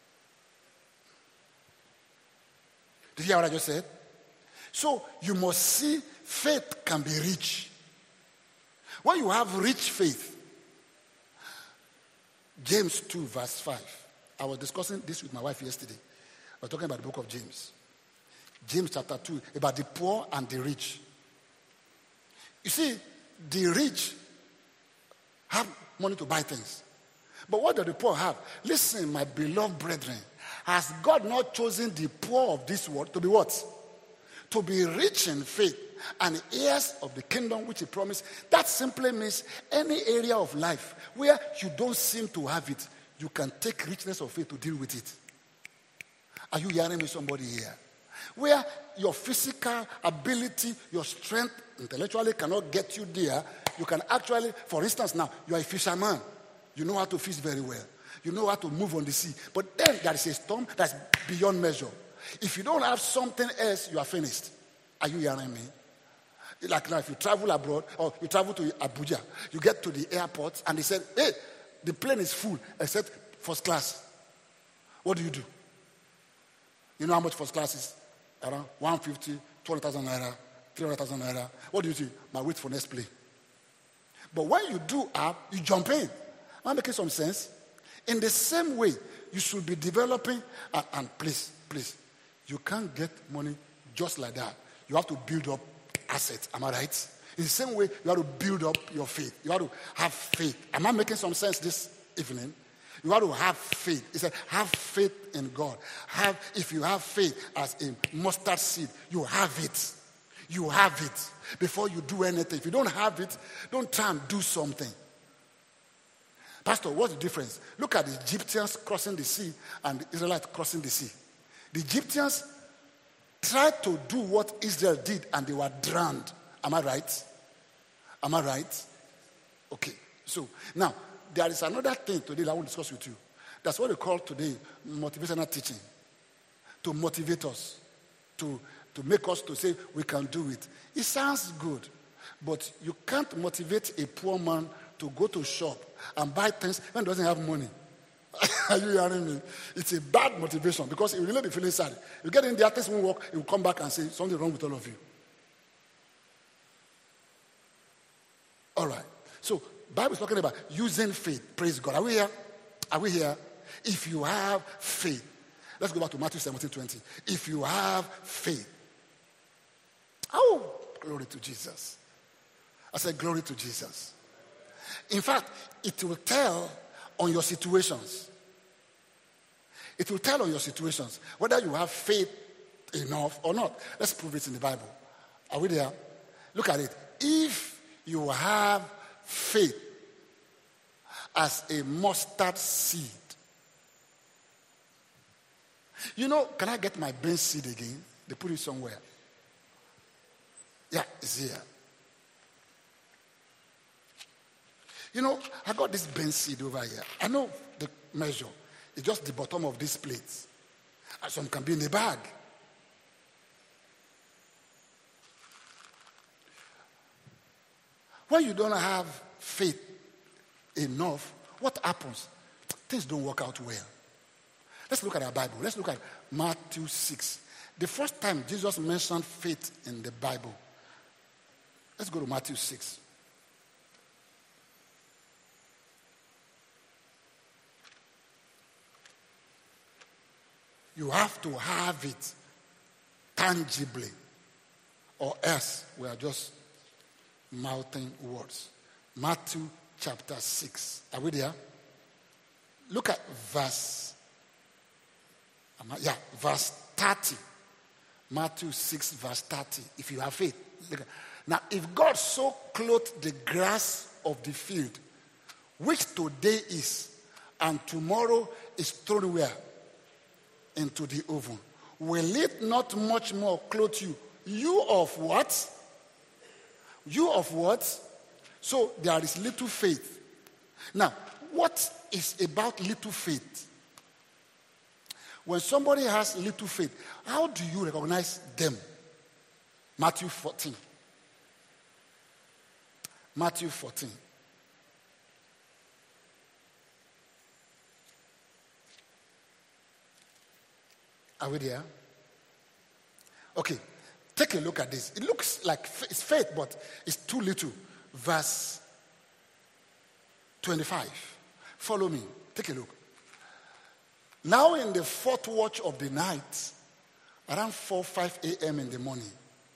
Did you hear what I just said? So you must see faith can be rich. When you have rich faith, James two verse five. I was discussing this with my wife yesterday. I was talking about the book of James. James chapter two, about the poor and the rich. You see, the rich have money to buy things. But what do the poor have? Listen, my beloved brethren, has God not chosen the poor of this world to be what? To be rich in faith and heirs of the kingdom which he promised. That simply means any area of life where you don't seem to have it, you can take richness of faith to deal with it. Are you hearing me, somebody here? Where your physical ability, your strength intellectually cannot get you there, you can actually, for instance now, you are a fisherman. You know how to fish very well. You know how to move on the sea. But then there is a storm that's beyond measure. If you don't have something else, you are finished. Are you hearing me? Like now, if you travel abroad, or you travel to Abuja, you get to the airport and they said, hey, the plane is full except first class. What do you do? You know how much first class is? Around one hundred fifty, two hundred thousand naira, three hundred thousand naira. What do you do? My wait for next plane. But when you do have, you jump in. Am I making some sense? In the same way, you should be developing, and, and please, please, you can't get money just like that. You have to build up assets. Am I right? In the same way, you have to build up your faith. You have to have faith. Am I making some sense this evening? You have to have faith. He said, have faith in God. Have, if you have faith as a mustard seed, you have it. You have it before you do anything. If you don't have it, don't try and do something. Pastor, what's the difference? Look at the Egyptians crossing the sea and the Israelites crossing the sea. The Egyptians tried to do what Israel did and they were drowned. Am I right? Am I right? Okay. So, now, there is another thing today that I want to discuss with you. That's what we call today motivational teaching. To motivate us. To, to make us to say we can do it. It sounds good. But you can't motivate a poor man to go to shop and buy things when he doesn't have money. Are you hearing me? It's a bad motivation because he will really be feeling sad. You get in there, things won't work, he will come back and say, something wrong with all of you. All right. So, Bible is talking about using faith. Praise God. Are we here? Are we here? If you have faith. Let's go back to Matthew seventeen twenty. If you have faith. Oh, glory to Jesus. I said, glory to Jesus. In fact, it will tell on your situations. It will tell on your situations whether you have faith enough or not. Let's prove it in the Bible. Are we there? Look at it. If you have faith as a mustard seed. You know, can I get my bean seed again? They put it somewhere. Yeah, it's here. You know, I got this bean seed over here. I know the measure. It's just the bottom of this plate. And some can be in a bag. When you don't have faith enough, what happens? Things don't work out well. Let's look at our Bible. Let's look at Matthew six. The first time Jesus mentioned faith in the Bible. Let's go to Matthew six. You have to have it tangibly, or else we are just mouthing words. Matthew chapter six. Are we there? Look at verse, yeah, verse thirty. Matthew six, verse thirty. If you have faith. Look at, now, if God so clothed the grass of the field, which today is, and tomorrow is thrown where? Into the oven. Will it not much more clothe you? You of what? You of what? So there is little faith. Now, what is about little faith? When somebody has little faith, how do you recognize them? Matthew fourteen. Matthew fourteen. Are we there? Okay, take a look at this. It looks like it's faith, but it's too little. Verse twenty-five. Follow me. Take a look. Now in the fourth watch of the night, around four, five a.m. in the morning,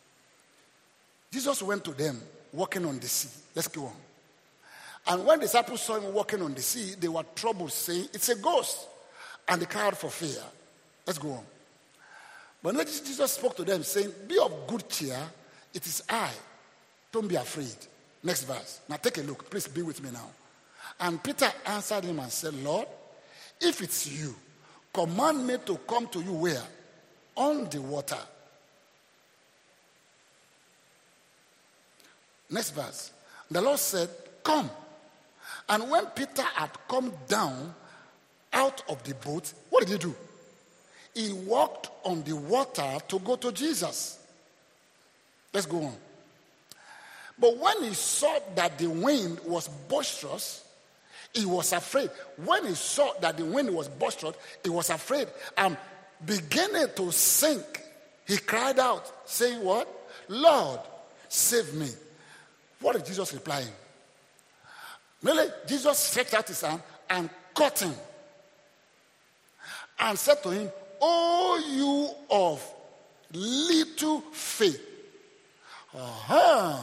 Jesus went to them walking on the sea. Let's go on. And when the disciples saw him walking on the sea, they were troubled, saying, it's a ghost. And they cried out for fear. Let's go on. But then Jesus spoke to them, saying, be of good cheer. It is I. Don't be afraid. Next verse. Now take a look. Please be with me now. And Peter answered him and said, Lord, if it's you, command me to come to you where? On the water. Next verse. The Lord said, come. And when Peter had come down out of the boat, what did he do? He walked on the water to go to Jesus. Let's go on. But when he saw that the wind was boisterous, he was afraid. When he saw that the wind was boisterous, he was afraid. And beginning to sink, he cried out, saying what? Lord, save me. What is Jesus replying? Really, Jesus stretched out his hand and caught him and said to him, O you of little faith. Uh-huh.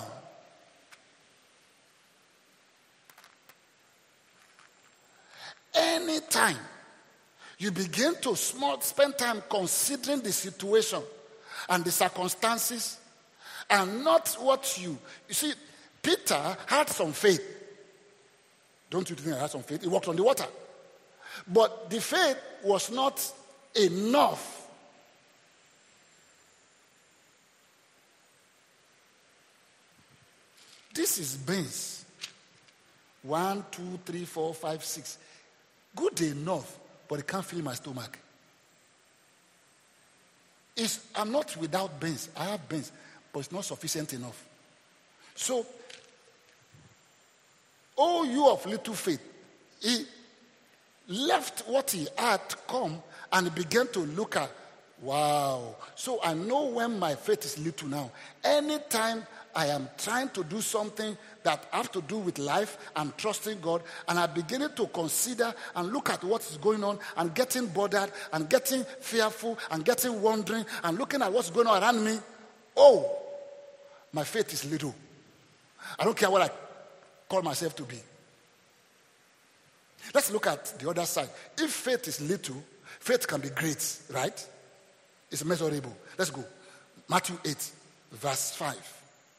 Anytime you begin to small, spend time considering the situation and the circumstances and not what you... You see, Peter had some faith. Don't you think he had some faith? He walked on the water. But the faith was not enough. This is beans. One, two, three, four, five, six. Good enough, but it can't fill my stomach. It's, I'm not without beans. I have beans, but it's not sufficient enough. So, oh, you of little faith, he left what he had come and began to look at, wow. So I know when my faith is little now. Anytime I am trying to do something that have to do with life and trusting God, and I'm beginning to consider and look at what is going on and getting bothered and getting fearful and getting wondering and looking at what's going on around me, oh, my faith is little. I don't care what I call myself to be. Let's look at the other side. If faith is little, faith can be great, right? It's measurable. Let's go. Matthew eight, verse five.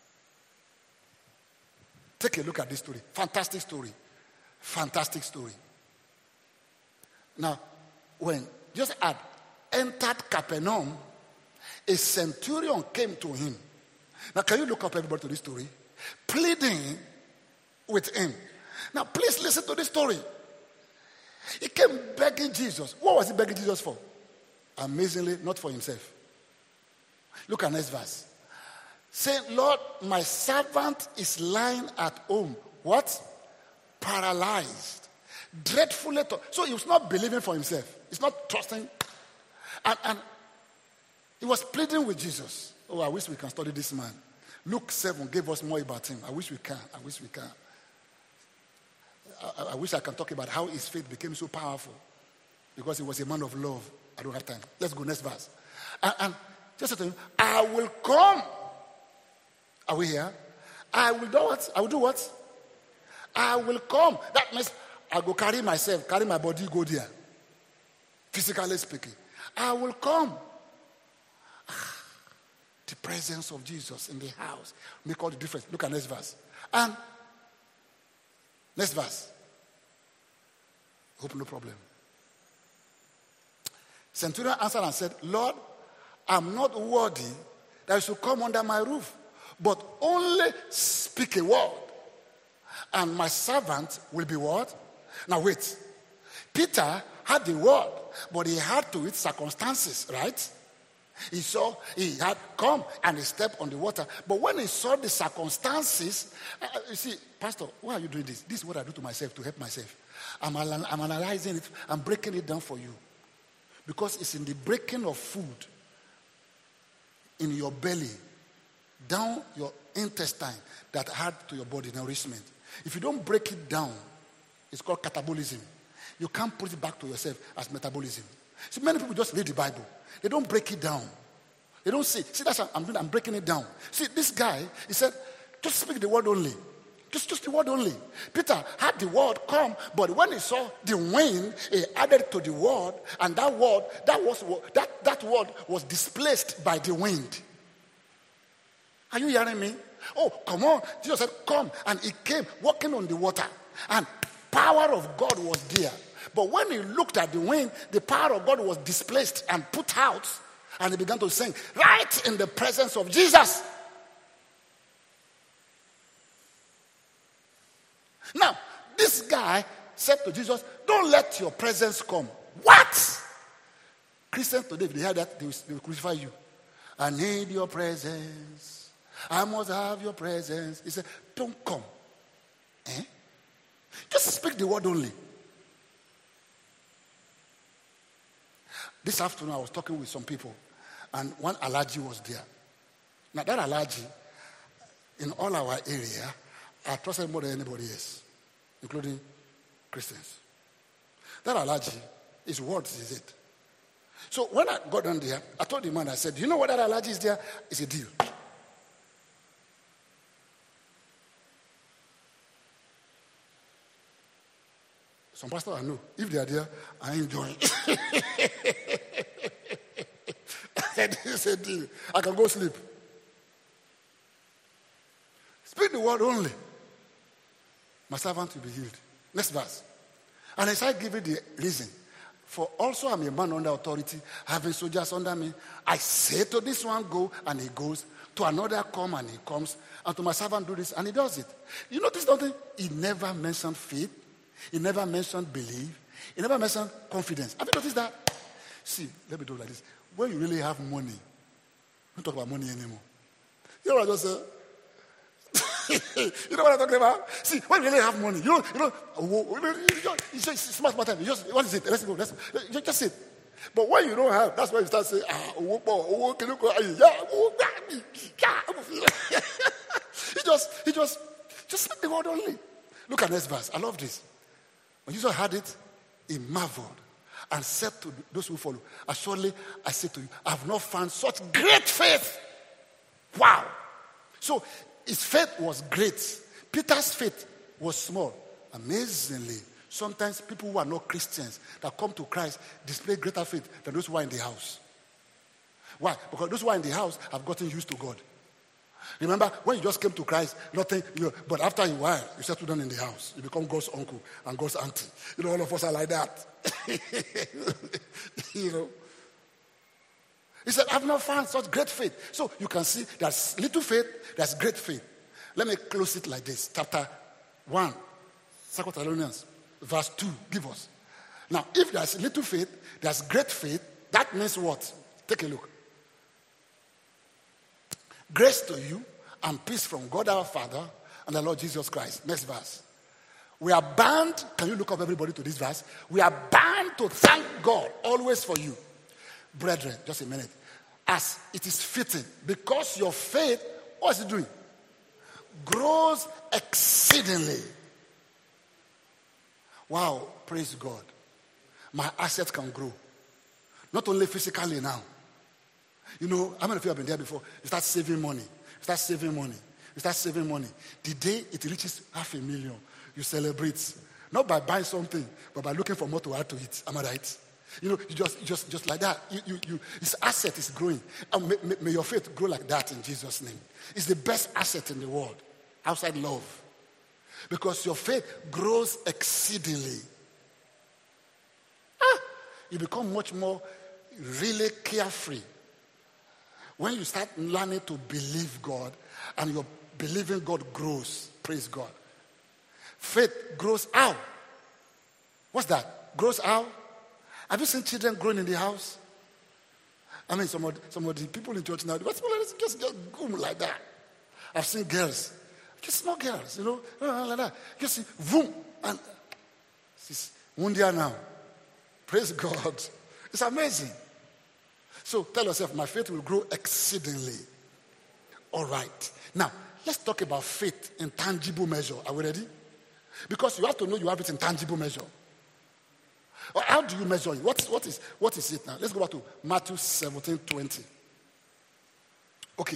Take a look at this story. Fantastic story. Fantastic story. Now, when Jesus had entered Capernaum, a centurion came to him. Now, can you look up everybody to this story? Pleading with him. Now, please listen to this story. He came begging Jesus. What was he begging Jesus for? Amazingly, not for himself. Look at next verse. Saying, Lord, my servant is lying at home. What? Paralyzed. Dreadfully. To- so he was not believing for himself. He's not trusting. And, and he was pleading with Jesus. Oh, I wish we can study this man. Luke seven gave us more about him. I wish we can. I wish we can. I, I wish I can talk about how his faith became so powerful. Because he was a man of love. I don't have time. Let's go next verse. And, and just said to him, I will come. Are we here? I will do what? I will do what? I will come. That means I go carry myself, carry my body, go there. Physically speaking. I will come. The presence of Jesus in the house make all the difference. Look at next verse. And next verse. Hope no problem. Centurion answered and said, Lord, I'm not worthy that you should come under my roof. But only speak a word, and my servant will be what? Now wait. Peter had the word, but he had to its circumstances, right? He saw, he had come and he stepped on the water. But when he saw the circumstances, uh, you see, Pastor, why are you doing this? This is what I do to myself to help myself. I'm, I'm analyzing it. I'm breaking it down for you. Because it's in the breaking of food in your belly, down your intestine, that add to your body nourishment. If you don't break it down, it's called catabolism. You can't put it back to yourself as metabolism. See, many people just read the Bible. They don't break it down. They don't see. See, that's what I'm doing. I'm breaking it down. See, this guy, he said, just speak the word only. Just, just the word only. Peter had the word come, but when he saw the wind, he added to the word, and that word, that was that, that word was displaced by the wind. Are you hearing me? Oh, come on. Jesus said, come, and he came walking on the water, and power of God was there. But when he looked at the wind, the power of God was displaced and put out, and he began to sing right in the presence of Jesus. Now, this guy said to Jesus, don't let your presence come. What? Christians today, if they hear that, they will, they will crucify you. I need your presence. I must have your presence. He said, don't come. Eh? Just speak the word only. This afternoon, I was talking with some people, and one allergy was there. Now, that allergy, in all our area, I trusted more than anybody else, including Christians. That allergy is what is it? So when I got down there, I told the man, I said, do you know what that allergy is there? It's a deal. Some pastors I know, if they are there, I ain't joining. I said, it's a deal. I can go sleep. Speak the word only. My servant will be healed. Next verse. And as I give you the reason, for also I'm a man under authority, having soldiers under me. I say to this one, go, and he goes. To another, come, and he comes. And to my servant, do this, and he does it. You notice something? He never mentioned faith. He never mentioned belief. He never mentioned confidence. Have you noticed that? See, let me do it like this. When you really have money, don't talk about money anymore. You know what I just said? You know what I'm talking about? See, when you really have money, you know, you know, you just smart matter. You just, what is it? Let's go. Let's just, just it. But when you don't have, that's why you start saying, ah, oh, oh, can you go? Yeah, he just, he just, just speak the word only. Look at next verse. I love this. When Jesus heard it, he marveled and said to those who follow, surely I say to you, I have not found such great faith. Wow. So his faith was great. Peter's faith was small. Amazingly, sometimes people who are not Christians that come to Christ display greater faith than those who are in the house. Why? Because those who are in the house have gotten used to God. Remember, when you just came to Christ, nothing, you know, but after a while, you settle down in the house. You become God's uncle and God's auntie. You know, all of us are like that. You know. He said, I've not found such great faith. So you can see there's little faith, there's great faith. Let me close it like this. Chapter one, Second Thessalonians, verse two, give us. Now, if there's little faith, there's great faith, that means what? Take a look. Grace to you and peace from God our Father and the Lord Jesus Christ. Next verse. We are bound, can you look up everybody to this verse? We are bound to thank God always for you. Brethren, just a minute. As it is fitting, because your faith, what is it doing? Grows exceedingly. Wow, praise God. My assets can grow. Not only physically now. You know, how many of you have been there before? You start saving money. You start saving money. You start saving money. The day it reaches half a million, you celebrate. Not by buying something, but by looking for more to add to it. Am I right? You know, you just, just, just like that. You, you, you, this asset is growing. And may, may, may your faith grow like that in Jesus' name. It's the best asset in the world, outside love. Because your faith grows exceedingly. Ah, you become much more really carefree. When you start learning to believe God and your believing God grows, praise God. Faith grows out. What's that? Grows out? Have you seen children growing in the house? I mean, some of, some of the people in church now, the people just, just go like that. I've seen girls, just small girls, you know, like that. Just see, boom, and she's wundia now. Praise God. It's amazing. So tell yourself, my faith will grow exceedingly. All right. Now, let's talk about faith in tangible measure. Are we ready? Because you have to know you have it in tangible measure. Or how do you measure it? What, what, is, what is it now? Let's go back to Matthew seventeen twenty. Okay.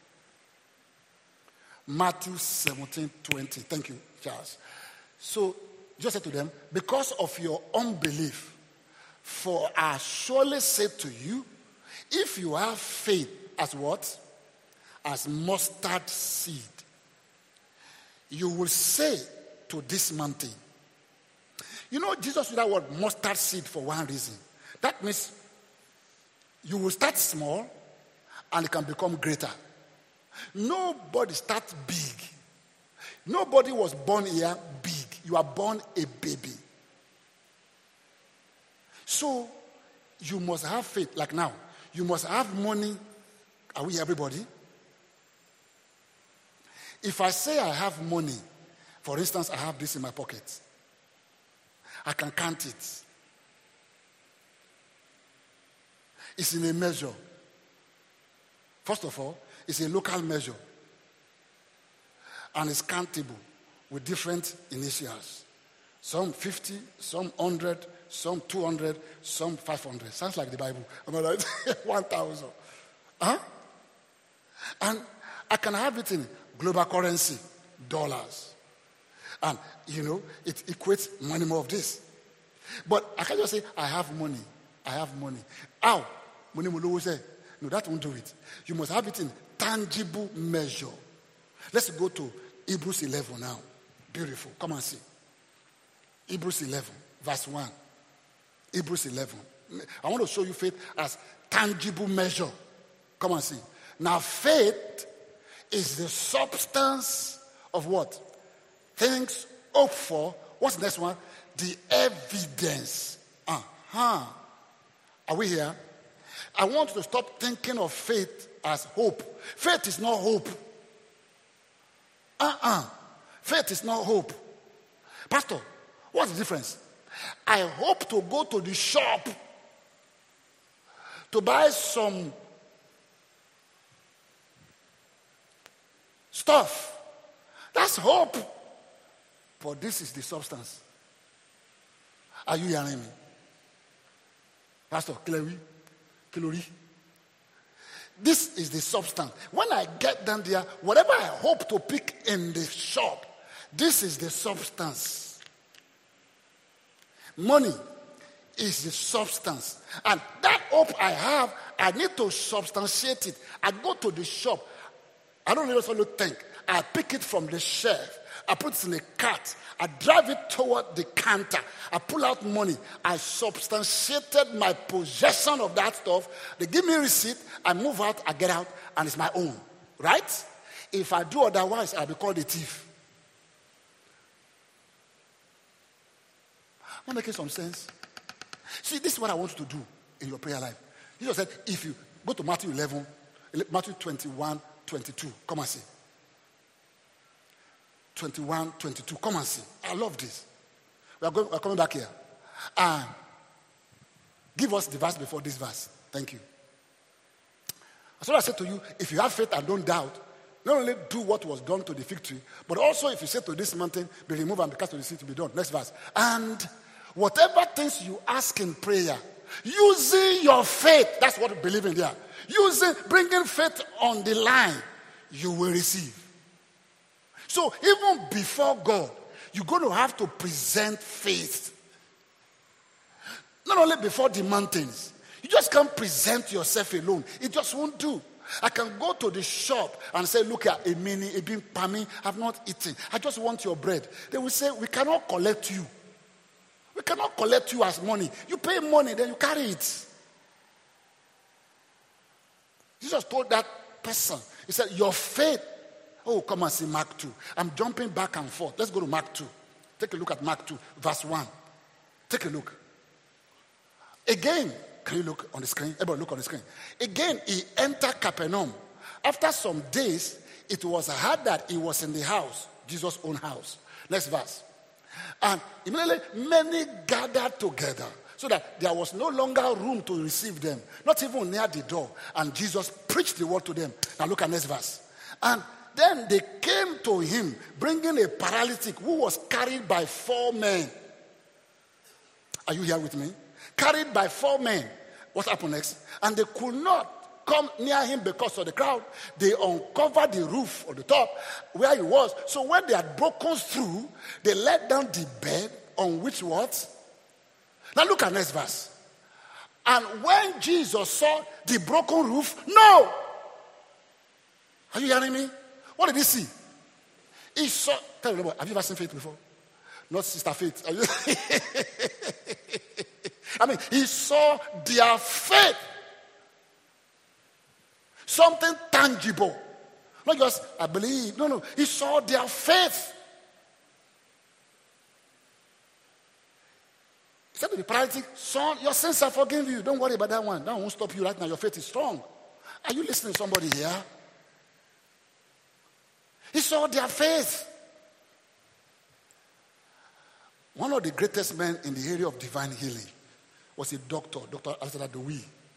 Matthew seventeen twenty. Thank you, Charles. So, just said to them, because of your unbelief, for I surely say to you, if you have faith as what? As mustard seed, you will say to this mountain. You know, Jesus used that word mustard seed for one reason. That means you will start small and it can become greater. Nobody starts big. Nobody was born here big. You are born a baby. So you must have faith. Like now, you must have money. Are we everybody? If I say I have money, for instance, I have this in my pocket. I can count it. It's in a measure. First of all, it's a local measure. And it's countable with different initials. Some fifty, some one hundred, some two hundred, some five hundred. Sounds like the Bible. Am I right? one thousand. Huh? And I can have it in global currency, dollars. And, you know, it equates money more of this. But I can't just say, I have money. I have money. How? Money will always say, no, that won't do it. You must have it in tangible measure. Let's go to Hebrews eleven now. Beautiful. Come and see. Hebrews eleven, verse one. Hebrews eleven. I want to show you faith as tangible measure. Come and see. Now, faith is the substance of what? Things hoped for. What's the next one? The evidence. Uh-huh. Are we here? I want you to stop thinking of faith as hope. Faith is not hope. Uh-uh. Faith is not hope. Pastor, what's the difference? I hope to go to the shop to buy some stuff. That's hope. But this is the substance. Are you hearing me? Pastor, Chloe, Chloe. This is the substance. When I get down there, whatever I hope to pick in the shop, this is the substance. Money is the substance. And that hope I have, I need to substantiate it. I go to the shop. I don't necessarily think. I pick it from the shelf. I put it in a cart. I drive it toward the counter. I pull out money. I substantiated my possession of that stuff. They give me a receipt. I move out. I get out. And it's my own. Right? If I do otherwise, I'll be called a thief. Am I making some sense? See, this is what I want you to do in your prayer life. Jesus said, if you go to Matthew eleven, Matthew twenty-one, twenty-two, come and see. twenty-one, twenty-two, come and see. I love this. We are, going, we are coming back here. Uh, give us the verse before this verse. Thank you. So I said to you, if you have faith and don't doubt, not only do what was done to the fig tree, but also if you say to this mountain, be removed and be cast to the sea to be done. Next verse. And whatever things you ask in prayer, using your faith, that's what we believe in there. Using, bringing faith on the line, you will receive. So even before God, you're going to have to present faith. Not only before the mountains. You just can't present yourself alone. It just won't do. I can go to the shop and say, look at a mini, a bean pami, I've not eaten. I just want your bread. They will say, we cannot collect you. We cannot collect you as money. You pay money, then you carry it. Jesus told that person, he said, your faith. Oh, come and see Mark two. I'm jumping back and forth. Let's go to Mark two. Take a look at Mark two, verse one. Take a look. Again, Can you look on the screen? Everybody look on the screen. Again, he entered Capernaum. After some days, it was heard that he was in the house, Jesus' own house. Next verse. And immediately, many gathered together so that there was no longer room to receive them, not even near the door. And Jesus preached the word to them. Now look at next verse. And then they came to him, bringing a paralytic who was carried by four men. Are you here with me? Carried by four men. What happened next? And they could not come near him because of the crowd. They uncovered the roof or the top where he was. So when they had broken through, they let down the bed on which what? Now look at next verse. And when Jesus saw the broken roof, no! Are you hearing me? What did he see? He saw, tell me, have you ever seen Faith before? Not Sister Faith. Are you? I mean, he saw their faith. Something tangible. Not just, I believe. No, no. He saw their faith. He said to the paralytic, son, your sins are forgiven you. Don't worry about that one. That won't stop you right now. Your faith is strong. Are you listening to somebody here? He saw their faith. One of the greatest men in the area of divine healing was a doctor, Doctor Alistair Dewey.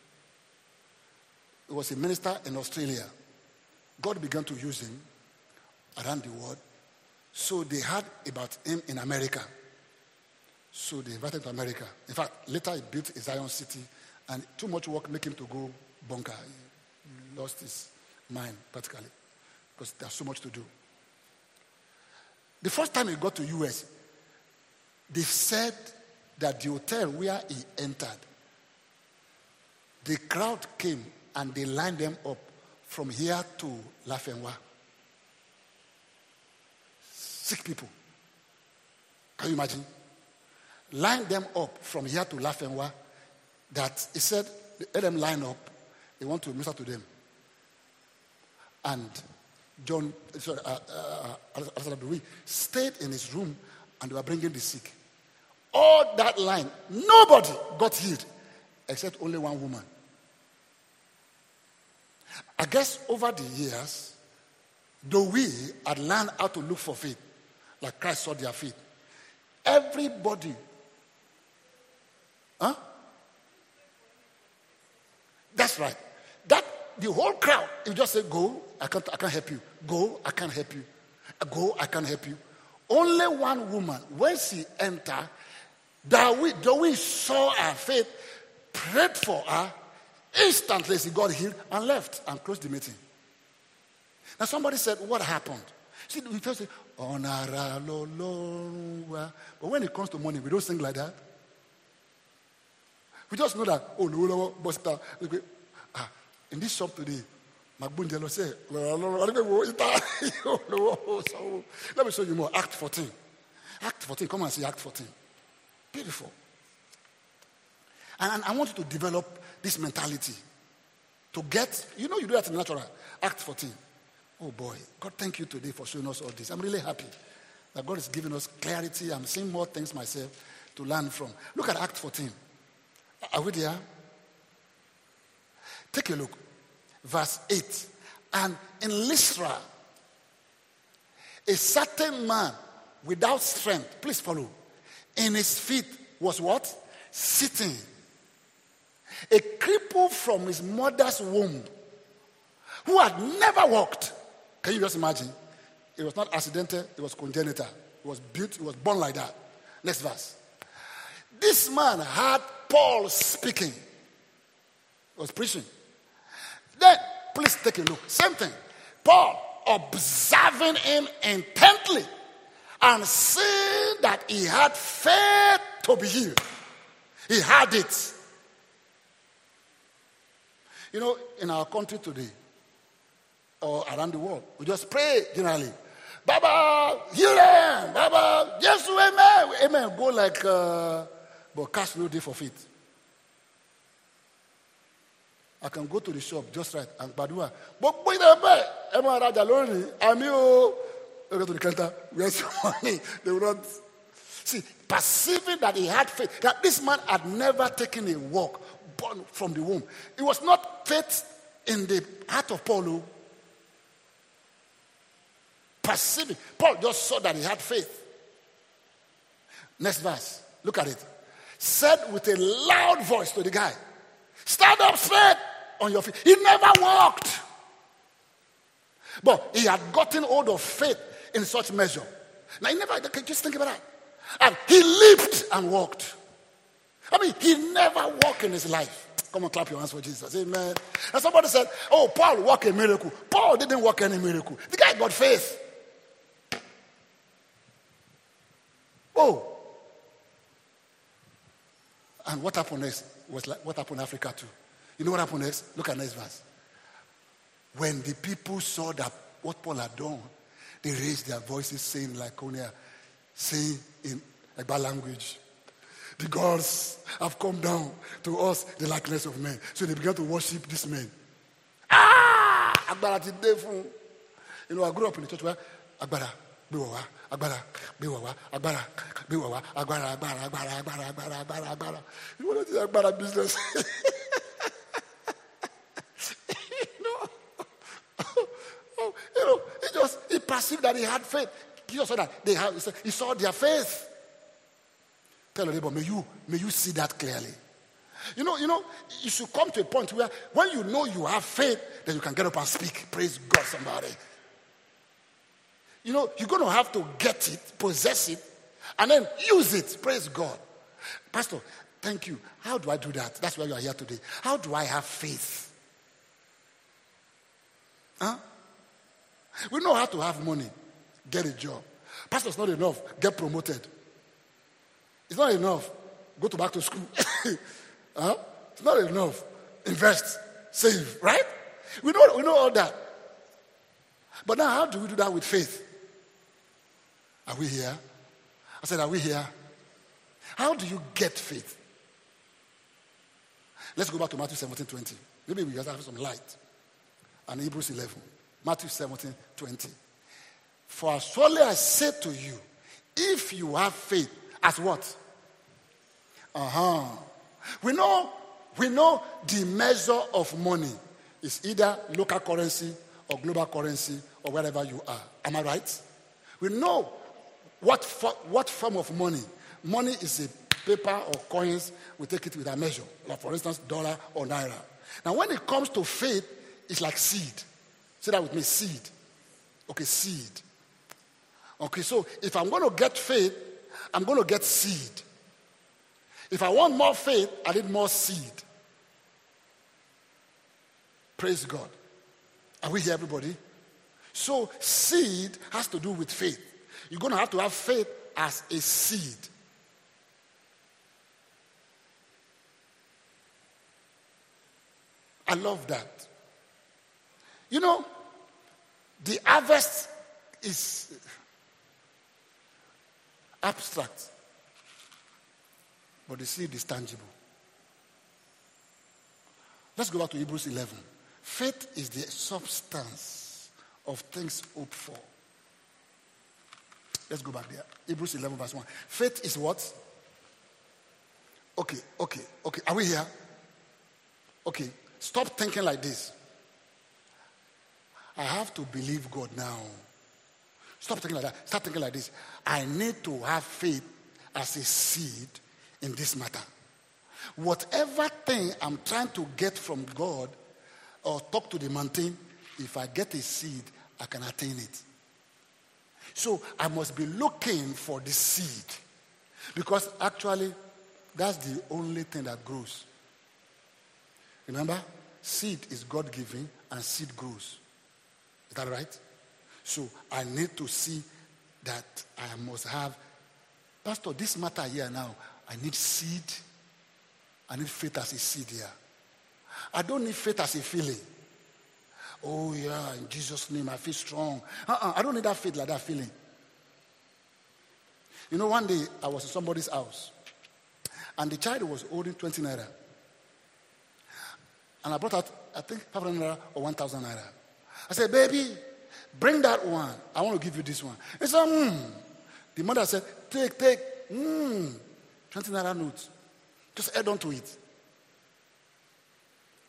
He was a minister in Australia. God began to use him around the world. So they heard about him in America. So they invited him to America. In fact, later he built a Zion city, and too much work made him to go bunker. He lost his mind practically because there's so much to do. The first time he got to U S, they said that the hotel where he entered, the crowd came and they lined them up from here to Lafenwa. Sick people. Can you imagine? Lined them up from here to Lafenwa. That he said, let them line up. They want to minister to them. And John, sorry, uh, uh, uh, stayed in his room and they were bringing the sick. All that line, nobody got healed except only one woman. I guess over the years, though we had learned how to look for faith, like Christ saw their faith, everybody, huh? That's right. That the whole crowd, you just say, go, I can't, I can't help you. Go, I can't help you. Go, I can't help you. Only one woman, when she entered, that we, though we saw her faith, prayed for her, instantly she got healed and left and closed the meeting. Now somebody said, what happened? See, we first say, but when it comes to money, we don't sing like that. We just know that, oh, no, no, ah, in this shop today, Magbunjelo say, let me show you more. Act fourteen. Act fourteen. Come and see Act fourteen. Beautiful. And, and I want you to develop this mentality. To get, you know, you do that in the natural. Act fourteen. Oh boy, God, thank you today for showing us all this. I'm really happy that God is giving us clarity. I'm seeing more things myself to learn from. Look at Act fourteen. Are we there? Take a look. Verse eight. And in Lystra, a certain man without strength, please follow, in his feet was what? Sitting. A cripple from his mother's womb who had never walked. Can you just imagine? It was not accidental, it was congenital. It was built, it was born like that. Next verse. This man had Paul speaking. He was preaching. Then, please take a look. Same thing. Paul observing him intently and seeing that he had faith to be healed. He had it. You know, in our country today, or around the world, we just pray generally. Baba, heal them. Baba, yes, amen. Amen. Go like, uh, but cast no day for faith. I can go to the shop just right and badua. But boy, Emma Raja lonely. I'm you. They go to the counter. Where's your money? They will not see. Perceiving that he had faith, that this man had never taken a walk, born from the womb. It was not faith in the heart of Paul who perceiving. Paul just saw that he had faith. Next verse. Look at it. Said with a loud voice to the guy, stand up straight on your feet. He never walked. But he had gotten hold of faith in such measure. Now, he never, just think about that. And he leaped and walked. I mean, he never walked in his life. Come on, clap your hands for Jesus. Amen. And somebody said, oh, Paul walked a miracle. Paul didn't walk any miracle. The guy got faith. Oh. And what happened next was like what happened in Africa too. You know what happened next? Look at next verse. When the people saw that what Paul had done, they raised their voices saying like Konya, saying in Egba language, the gods have come down to us the likeness of men. So they began to worship this man. Ah! Agbara ti de fun. You know, I grew up in the church where Agbara, Biwawa, Agbara, Biwawa, Agbara, Biwawa, Agbara, Agbara, Agbara, Agbara, Agbara, Agbara, Agbara. You know what is Agbara business? you know, oh, you know, he just he perceived that he had faith. He just saw that they had. He saw their faith. Tell your neighbor, may you may you see that clearly. You know, you know, you should come to a point where when you know you have faith, then you can get up and speak. Praise God, somebody. You know, you're going to have to get it, possess it, and then use it. Praise God. Pastor, thank you. How do I do that? That's why you are here today. How do I have faith? Huh? We know how to have money, get a job. Pastor, it's not enough. Get promoted. It's not enough. Go to back to school. huh? It's not enough. Invest, save, right? We know, we know all that. But now, how do we do that with faith? Are we here? I said, are we here? How do you get faith? Let's go back to Matthew seventeen twenty. Maybe we just have some light. And Hebrews eleven. Matthew seventeen twenty. For surely I say to you, if you have faith, as what? Uh-huh. We know, we know the measure of money is either local currency or global currency or wherever you are. Am I right? We know what for, what form of money. Money is a paper or coins. We take it with a measure. Like for instance, dollar or naira. Now when it comes to faith, it's like seed. Say that with me, seed. Okay, seed. Okay, so if I'm going to get faith, I'm going to get seed. If I want more faith, I need more seed. Praise God. Are we here, everybody? So seed has to do with faith. You're going to have to have faith as a seed. I love that. You know, the harvest is abstract, but the seed is tangible. Let's go back to Hebrews eleven. Faith is the substance of things hoped for. Let's go back there. Hebrews eleven verse one. Faith is what? Okay, okay, okay. Are we here? Okay. Stop thinking like this. I have to believe God now. Stop thinking like that. Start thinking like this. I need to have faith as a seed in this matter. Whatever thing I'm trying to get from God or talk to the mountain, if I get a seed, I can attain it. So I must be looking for the seed. Because actually, that's the only thing that grows. Remember, seed is God-given and seed grows. Is that right? So I need to see that I must have, Pastor, this matter here now, I need seed. I need faith as a seed here. I don't need faith as a feeling. Oh yeah, in Jesus' name, I feel strong. Uh-uh, I don't need that faith like that feeling. You know, one day I was in somebody's house, and the child was holding twenty naira. And I brought out, I think, five hundred naira or one thousand naira. I said, baby, bring that one. I want to give you this one. He said, hmm. The mother said, take, take, hmm. twenty naira notes. Just add on to it.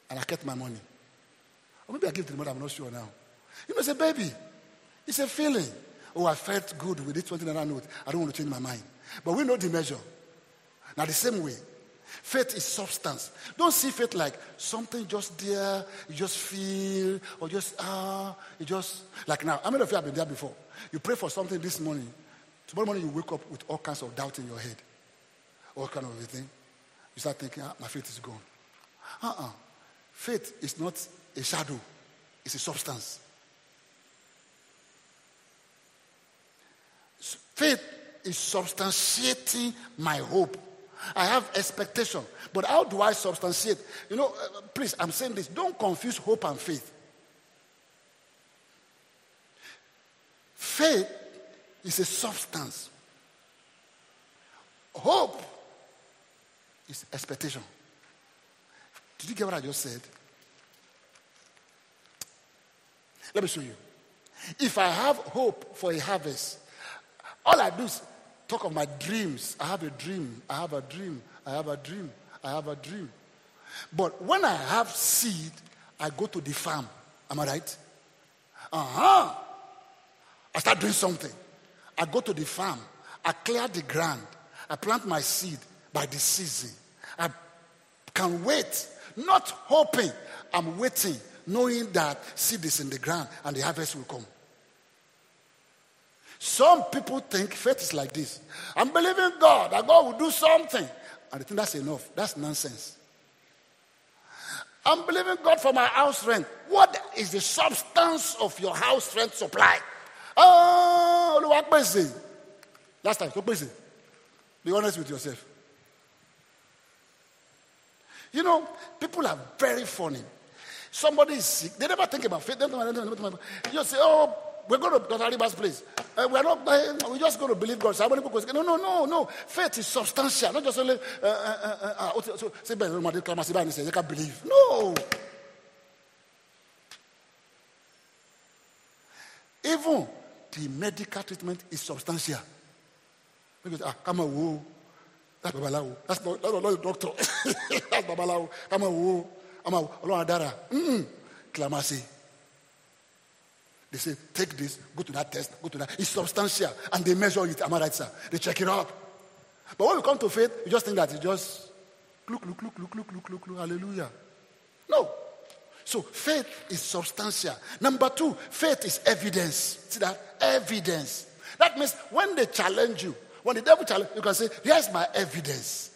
and I kept my money. Or maybe I give to the mother, I'm not sure now. You know, say, baby, it's a feeling. Oh, I felt good with this twenty naira note. I don't want to change my mind. But we know the measure. Now, the same way, faith is substance. Don't see faith like something just there, you just feel, or just, ah, you just, like now. How many of you have been there before? You pray for something this morning. Tomorrow morning, you wake up with all kinds of doubt in your head. All kind of everything. You start thinking, ah, my faith is gone. Uh-uh. Faith is not a shadow. It's a substance. Faith is substantiating my hope. I have expectation. But how do I substantiate? You know, uh, please, I'm saying this. Don't confuse hope and faith. Faith is a substance. Hope is expectation. Did you get what I just said? Let me show you. If I have hope for a harvest, all I do is talk of my dreams. I have a dream. I have a dream. I have a dream. I have a dream. But when I have seed, I go to the farm. Am I right? Uh-huh. I start doing something. I go to the farm. I clear the ground. I plant my seed by the season. I can wait, not hoping. I'm waiting, knowing that seed is in the ground and the harvest will come. Some people think faith is like this. I'm believing God, that God will do something. And they think that's enough. That's nonsense. I'm believing God for my house rent. What is the substance of your house rent supply? Oh, what busy. Last time, so busy. Be honest with yourself. You know, people are very funny. Somebody is sick. They never think about faith. You just say, oh, we're going to Doctor Ariba's place. Uh, we're not, uh, we're just going to believe God. So how many people say, no, no, no, no. Faith is substantial. Not just only, uh, uh, uh, uh, so, say, they can't believe. No. Even the medical treatment is substantial. Because, ah, come on, whoa. That's Babalawo. That's not, that's not a doctor. That's Babalawo. Come on, whoa. I'm a Olorun Adara. Mm-mm. Clamasi. They say, take this, go to that test, go to that. It's substantial. And they measure it. Am I right, sir? They check it up. But when you come to faith, you just think that it's just look, look, look, look, look, look, look, look, hallelujah. No. So faith is substantial. Number two, faith is evidence. See that? Evidence. That means when they challenge you, when the devil challenges you, you can say, here's my evidence.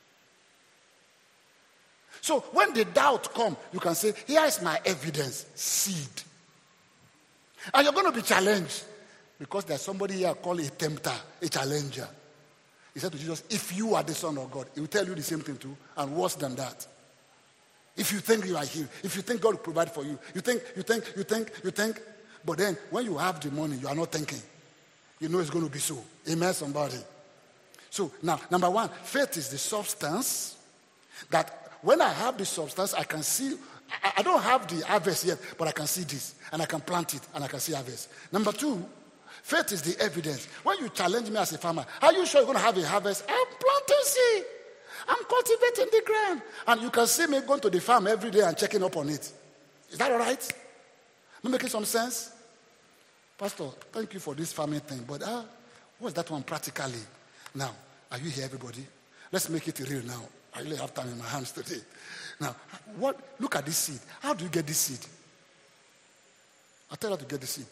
So when the doubt comes, you can say, here's my evidence, seed. And you're going to be challenged because there's somebody here called a tempter, a challenger. He said to Jesus, if you are the Son of God, he will tell you the same thing too, and worse than that. If you think you are healed, if you think God will provide for you, you think, you think, you think, you think, but then when you have the money, you are not thinking. You know it's going to be so. Amen, somebody. So now, number one, faith is the substance that when I have the substance, I can see. I, I don't have the harvest yet, but I can see this, and I can plant it, and I can see harvest. Number two, faith is the evidence. When you challenge me as a farmer, are you sure you're going to have a harvest? I'm planting seed. I'm cultivating the ground. And you can see me going to the farm every day and checking up on it. Is that all right? Am I making some sense? Pastor, thank you for this farming thing, but uh, what's that one practically? Now, are you here, everybody? Let's make it real now. I really have time in my hands today. Now, what? Look at this seed. How do you get this seed? I'll tell you how to get the seed.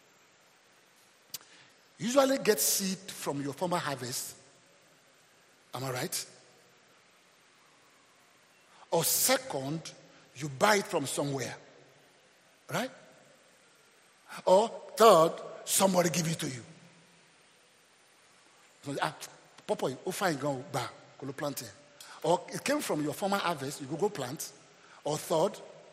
Usually get seed from your former harvest. Am I right? Or second, you buy it from somewhere. Right? Or third, somebody give it to you. So, ah, Papa, you find go back, go plant it. Or it came from your former harvest, you go go plant. Or third,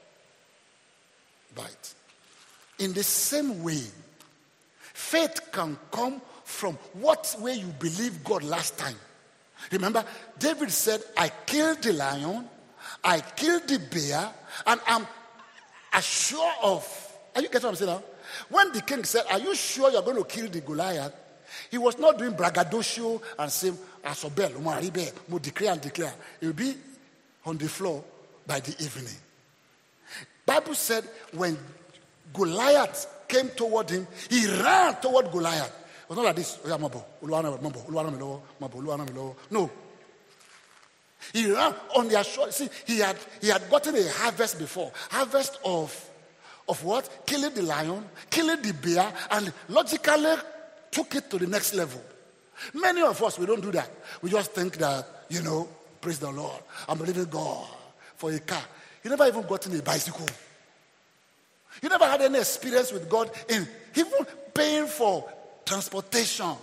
buy it. In the same way, faith can come from what way you believe God last time. Remember, David said, I killed the lion, I killed the bear, and I'm assured of. Are you getting what I'm saying now? When the king said, are you sure you're going to kill the Goliath? He was not doing braggadocio and saying, Asobel, Mo declare and declare. He will be on the floor by the evening. Bible said when Goliath came toward him, he ran toward Goliath. It was not like this. No. He ran on their shoulders. See, he had he had gotten a harvest before. Harvest of, of what? Killing the lion, killing the bear, and logically took it to the next level. Many of us, we don't do that. We just think that, you know, praise the Lord, I'm believing God for a car. You never even gotten a bicycle. You never had any experience with God in even paying for transportation.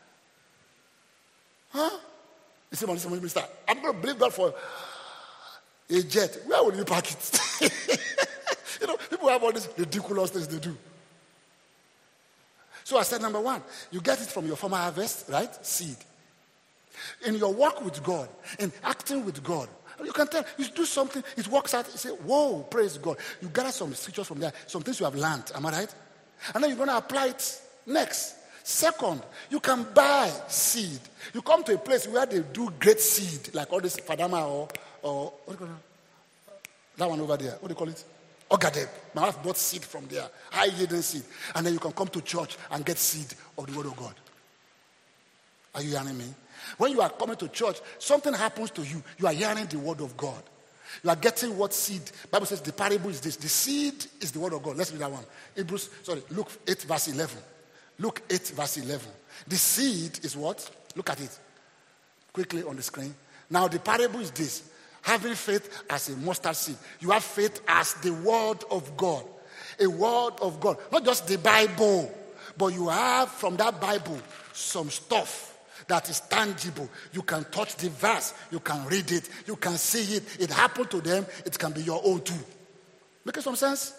Huh? You see, Mister, I'm going to believe God for a jet. Where will you park it? You know, people have all these ridiculous things they do. So I said, number one, you get it from your former harvest, right? Seed. In your walk with God, in acting with God, you can tell, you do something, it works out, you say, whoa, praise God. You gather some scriptures from there, some things you have learned, am I right? And then you're going to apply it next. Second, you can buy seed. You come to a place where they do great seed, like all this Fadama or, or what do you call it? That one over there, what do you call it? Ogadeb. My wife bought seed from there, high yielding seed. And then you can come to church and get seed of the word of God. Are you hearing me? When you are coming to church, something happens to you. You are hearing the word of God. You are getting what seed. Bible says the parable is this. The seed is the word of God. Let's read that one. Hebrews, sorry, Luke eight verse eleven. Luke eight verse eleven. The seed is what? Look at it quickly on the screen. Now the parable is this. Having faith as a mustard seed. You have faith as the word of God. A word of God. Not just the Bible. But you have from that Bible some stuff that is tangible. You can touch the verse. You can read it. You can see it. It happened to them. It can be your own too. Making some sense?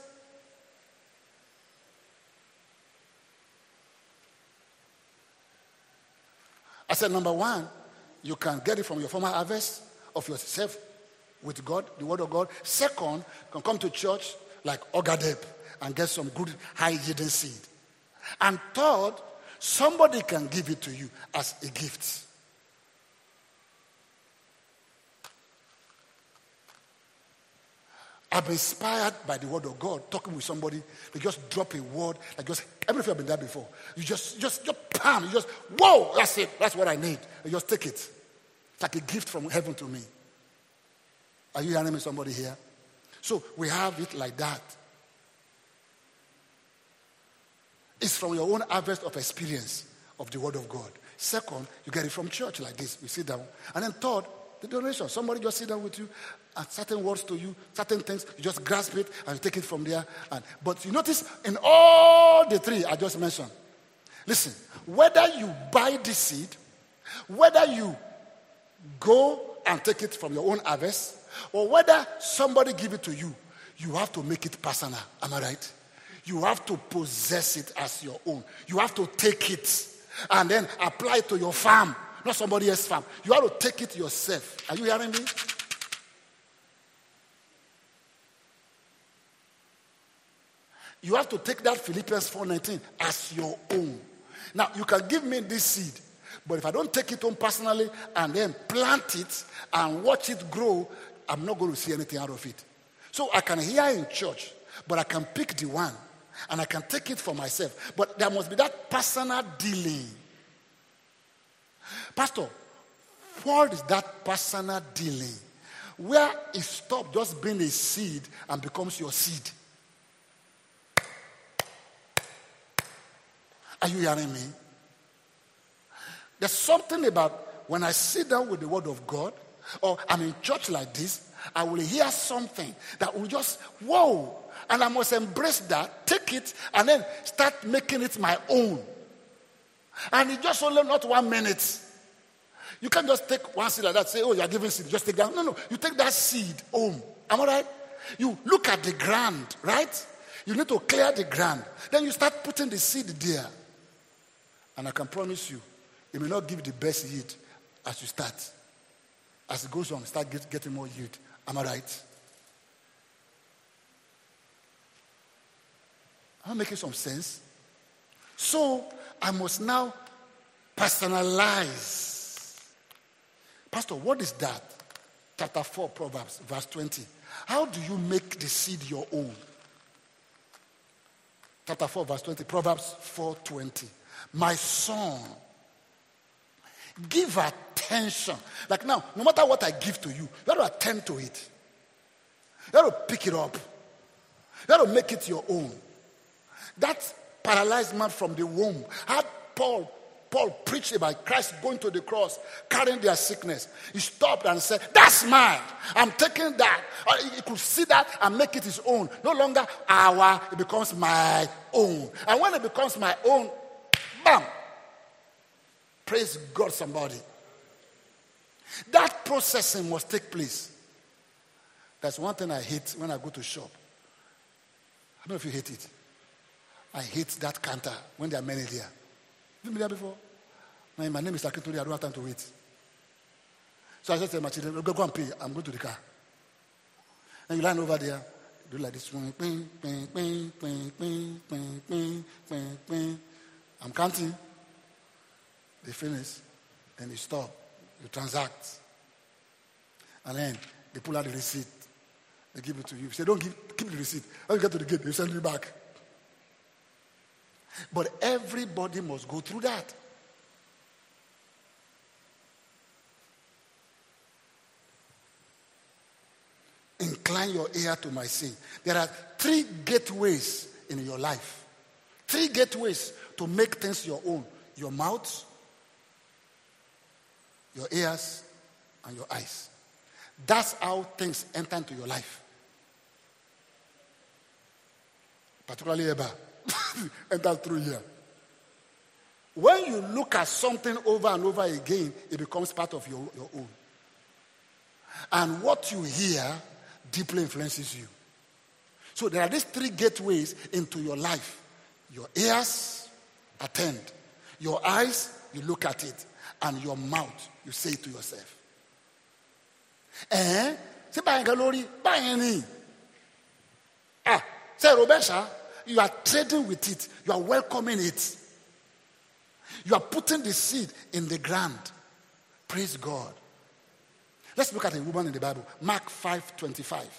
I said, number one, you can get it from your former harvest of yourself with God, the word of God. Second, you can come to church like Ogadeb and get some good high-yielding seed. And third, somebody can give it to you as a gift. I've been inspired by the word of God, talking with somebody. They just drop a word. Like just, everything I've been there before. You just, just, just, bam, you just, whoa, that's it. That's what I need. You just take it. It's like a gift from heaven to me. Are you hearing me, somebody here? So we have it like that. It's from your own harvest of experience of the word of God. Second, you get it from church like this. You sit down. And then third, the donation. Somebody just sit down with you and certain words to you, certain things, you just grasp it and you take it from there. And but you notice in all the three I just mentioned, listen, whether you buy the seed, whether you go and take it from your own harvest, or whether somebody give it to you, you have to make it personal. Am I right? You have to possess it as your own. You have to take it and then apply it to your farm, not somebody else's farm. You have to take it yourself. Are you hearing me? You have to take that Philippians four nineteen as your own. Now, you can give me this seed, but if I don't take it home personally and then plant it and watch it grow, I'm not going to see anything out of it. So I can hear in church, but I can pick the one and I can take it for myself. But there must be that personal dealing. Pastor, what is that personal dealing? Where it stops just being a seed and becomes your seed. Are you hearing me? There's something about when I sit down with the word of God, or I'm in church like this, I will hear something that will just, whoa, and I must embrace that, take it, and then start making it my own. And it's just only not one minute. You can't just take one seed like that, say, oh, you're giving seed, just take that. No, no, you take that seed home. Am I right? You look at the ground, right? You need to clear the ground. Then you start putting the seed there. And I can promise you, it may not give the best yield as you start. As it goes on, start get, getting more yield. Am I right? Am I making some sense? So, I must now personalize. Pastor, what is that? Chapter four, Proverbs, verse twenty. How do you make the seed your own? Chapter four, verse twenty, Proverbs four twenty. My son, give attention. Like now, no matter what I give to you, you have to attend to it. You have to pick it up. You have to make it your own. That paralyzed man from the womb had Paul Paul preached about Christ going to the cross, carrying their sickness. He stopped and said, that's mine. I'm taking that. He could see that and make it his own. No longer our, it becomes my own. And when it becomes my own, bam. Praise God, somebody. That processing must take place. That's one thing I hate when I go to shop. I don't know if you hate it. I hate that counter when there are many there. Have you been there before? My, my name is Akintori. I don't have time to wait. So I just tell my children, go, go and pay. I'm going to the car. And you line over there, do like this. Ping, ping, ping, ping, ping, ping, ping, ping, ping. I'm counting. They finish. Then you stop. You transact. And then they pull out the receipt. They give it to you. You say, don't give, keep the receipt. When you get to the gate, they send you back. But everybody must go through that. Incline your ear to my saying. There are three gateways in your life. Three gateways to make things your own. Your mouth, your ears, and your eyes. That's how things enter into your life. Particularly Eba. Enter through here. When you look at something over and over again, it becomes part of your, your own. And what you hear deeply influences you. So there are these three gateways into your life. Your ears, attend. Your eyes, you look at it. And your mouth, you say it to yourself. Eh? Say, bye, Galori, bye, any. Ah, say, Robesha. You are trading with it. You are welcoming it. You are putting the seed in the ground. Praise God. Let's look at a woman in the Bible. Mark five twenty-five.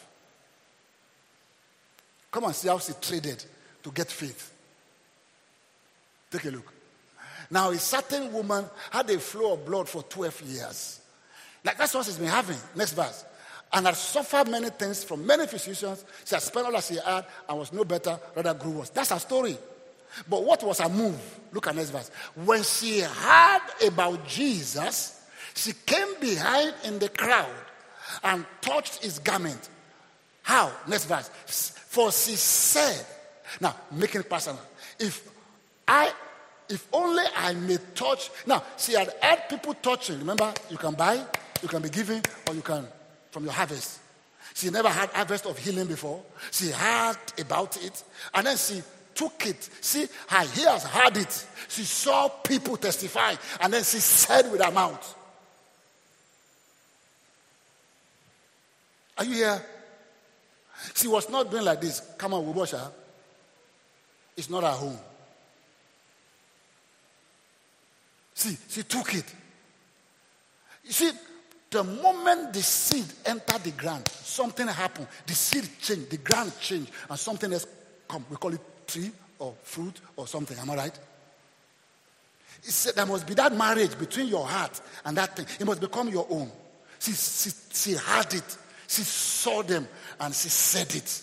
Come and see how she traded to get faith. Take a look. Now, a certain woman had a flow of blood for twelve years. Like that's what she's been having. Next verse. And had suffered many things from many physicians. She had spent all that she had and was no better, rather grew worse. That's her story. But what was her move? Look at next verse. When she heard about Jesus, she came behind in the crowd and touched his garment. How? Next verse. For she said, now making it personal, if I, if only I may touch. Now, she had heard people touching. Remember, you can buy, you can be given, or you can from your harvest. She never had harvest of healing before. She heard about it. And then she took it. See, her ears heard it. She saw people testify. And then she said with her mouth. Are you here? She was not doing like this. Come on, Wubosha. It's not her home. See, she took it. You see, the moment the seed entered the ground, something happened. The seed changed, the ground changed, and something else come. We call it tree or fruit or something. Am I right? It said there must be that marriage between your heart and that thing. It must become your own. She, she, she had it. She saw them and she said it.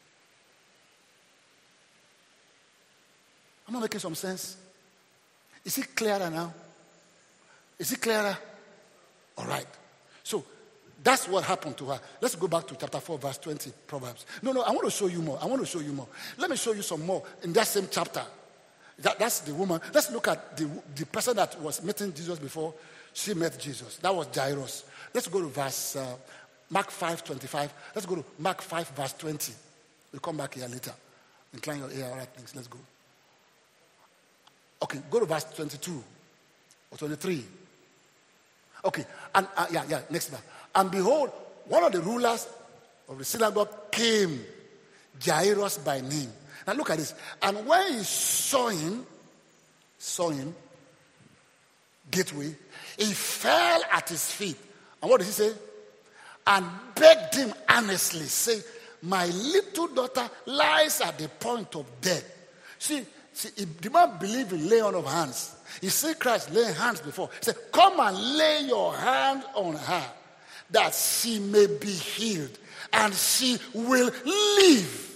Am I making some sense? Is it clearer now? Is it clearer? All right. So that's what happened to her. Let's go back to chapter four, verse twenty, Proverbs. No, no, I want to show you more. I want to show you more. Let me show you some more in that same chapter. That, that's the woman. Let's look at the, the person that was meeting Jesus before she met Jesus. That was Jairus. Let's go to verse uh, Mark five twenty-five. Let's go to Mark five, verse twenty. We'll come back here later. Incline your ear. All right, thanks. Let's go. Okay, go to verse twenty-two or twenty-three. Okay, and uh, yeah, yeah, next verse. And behold, one of the rulers of the synagogue came, Jairus by name. Now look at this. And when he saw him, saw him, gateway, he fell at his feet. And what did he say? and begged him earnestly, saying, my little daughter lies at the point of death. See, see the man believed in laying on of hands. He said Christ laying hands before. He said, come and lay your hand on her, that she may be healed, and she will live.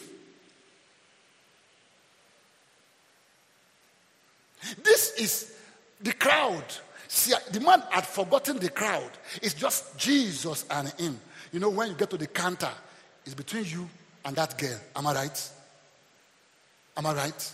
This is the crowd. See, the man had forgotten the crowd. It's just Jesus and him. You know, when you get to the counter, it's between you and that girl. Am I right? Am I right?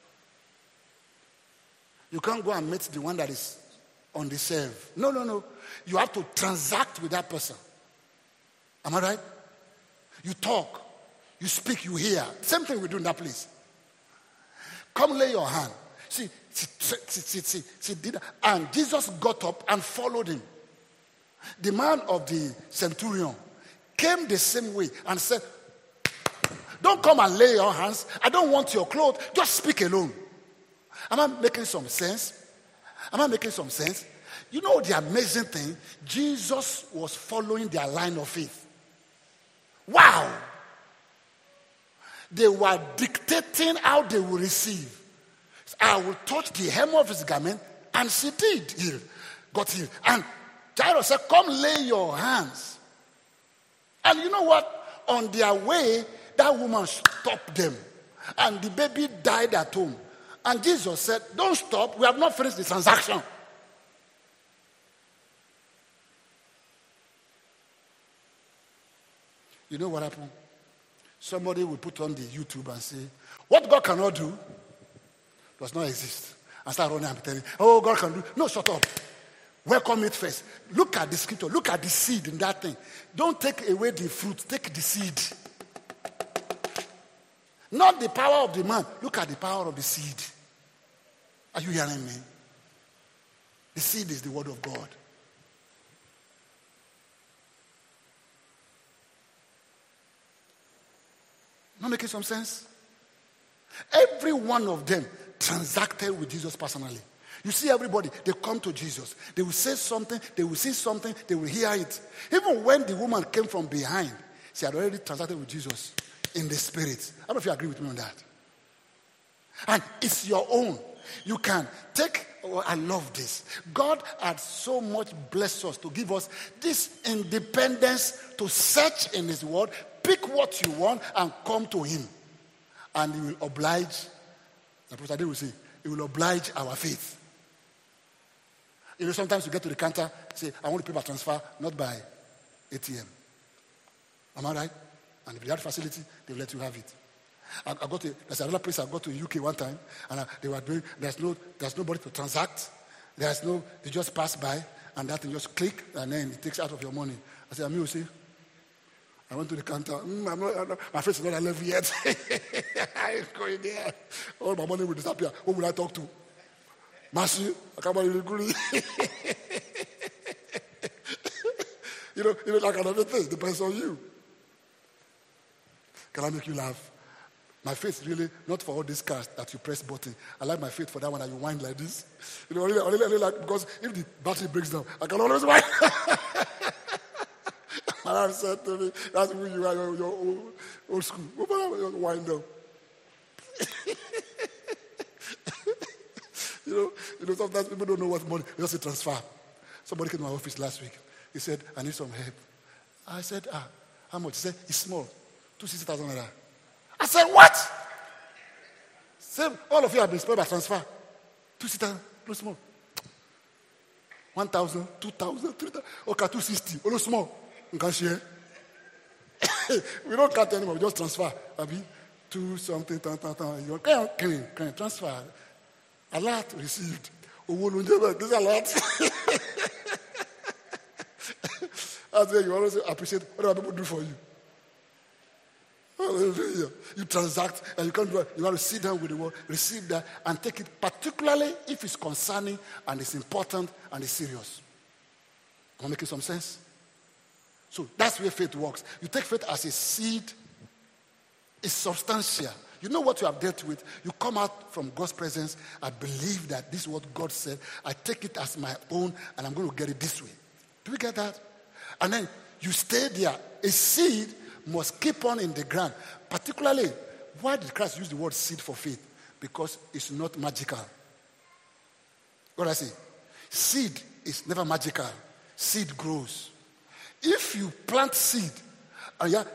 You can't go and meet the one that is on the shelf. No, no, no. You have to transact with that person. Am I right? You talk, you speak, you hear. Same thing we do in that place. Come lay your hand. See, see, see, see, see, see did that. And Jesus got up and followed him. The man of the centurion came the same way and said, don't come and lay your hands. I don't want your clothes. Just speak alone. Am I making some sense? Am I making some sense? You know the amazing thing? Jesus was following their line of faith. Wow! They were dictating how they will receive. I will touch the hem of his garment, and she did heal, got healed. And Jairus said, come lay your hands. And you know what? On their way, that woman stopped them. And the baby died at home. And Jesus said, don't stop. We have not finished the transaction. You know what happened? Somebody will put on the YouTube and say, what God cannot do does not exist. And start running and telling, oh, God can do. No, shut up. Welcome it first. Look at the scripture. Look at the seed in that thing. Don't take away the fruit. Take the seed. Not the power of the man. Look at the power of the seed. Are you hearing me? The seed is the word of God. Not making some sense? Every one of them transacted with Jesus personally. You see everybody, they come to Jesus. They will say something, they will see something, they will hear it. Even when the woman came from behind, she had already transacted with Jesus in the spirit. I don't know if you agree with me on that. And it's your own. You can take, oh, I love this. God had so much blessed us to give us this independence to search in his word, pick what you want and come to him. And he will oblige, the Prophet Ade will say, he will oblige our faith. You know, sometimes you get to the counter, say, I want to pay by transfer, not by A T M. Am I right? And if they have facility, they will let you have it. I, I got to, there's another place I got to U K one time, and I, they were doing, there's no, there's nobody to transact. There's no, they just pass by, and that thing just click, and then it takes out of your money. I said, Ami, see, I went to the counter. Mm, I'm not, I'm not, my face is not at level yet. I ain't going there. All my money will disappear. Who will I talk to? Mercy, I can't believe it. You know, you know, like another thing, depends on you. Can I make you laugh? My faith really, not for all these cars that you press button. I like my faith for that one that you wind like this. You know, I really, I really, I really like, because if the battery breaks down, I can always wind. My dad said to me, that's who you are, your, your old, old school. Wind down. you know, you know, sometimes people don't know what money, they just say transfer. Somebody came to my office last week. He said, I need some help. I said, ah, how much? He said, it's small. two hundred sixty thousand naira. I said, what? Said, all of you have been spent by transfer. two hundred sixty thousand, no small. one thousand, two thousand, three thousand. Okay, two hundred sixty, all small. You can share. We don't count anymore, we just transfer. Abi, two something, tan, tan, tan. You can, can, can transfer. A lot received. This is a lot. That's why you always appreciate what other people do for you. Hallelujah. You transact and you can't do it. You have to sit down with the word, receive that, and take it, particularly if it's concerning and it's important and it's serious. Am I making some sense? So that's where faith works. You take faith as a seed. It's substantial. You know what you have dealt with. You come out from God's presence. I believe that this is what God said. I take it as my own and I'm going to get it this way. Do we get that? And then you stay there. A seed must keep on in the ground. Particularly, why did Christ use the word seed for faith? Because it's not magical. What I say? Seed is never magical. Seed grows. If you plant seed, and you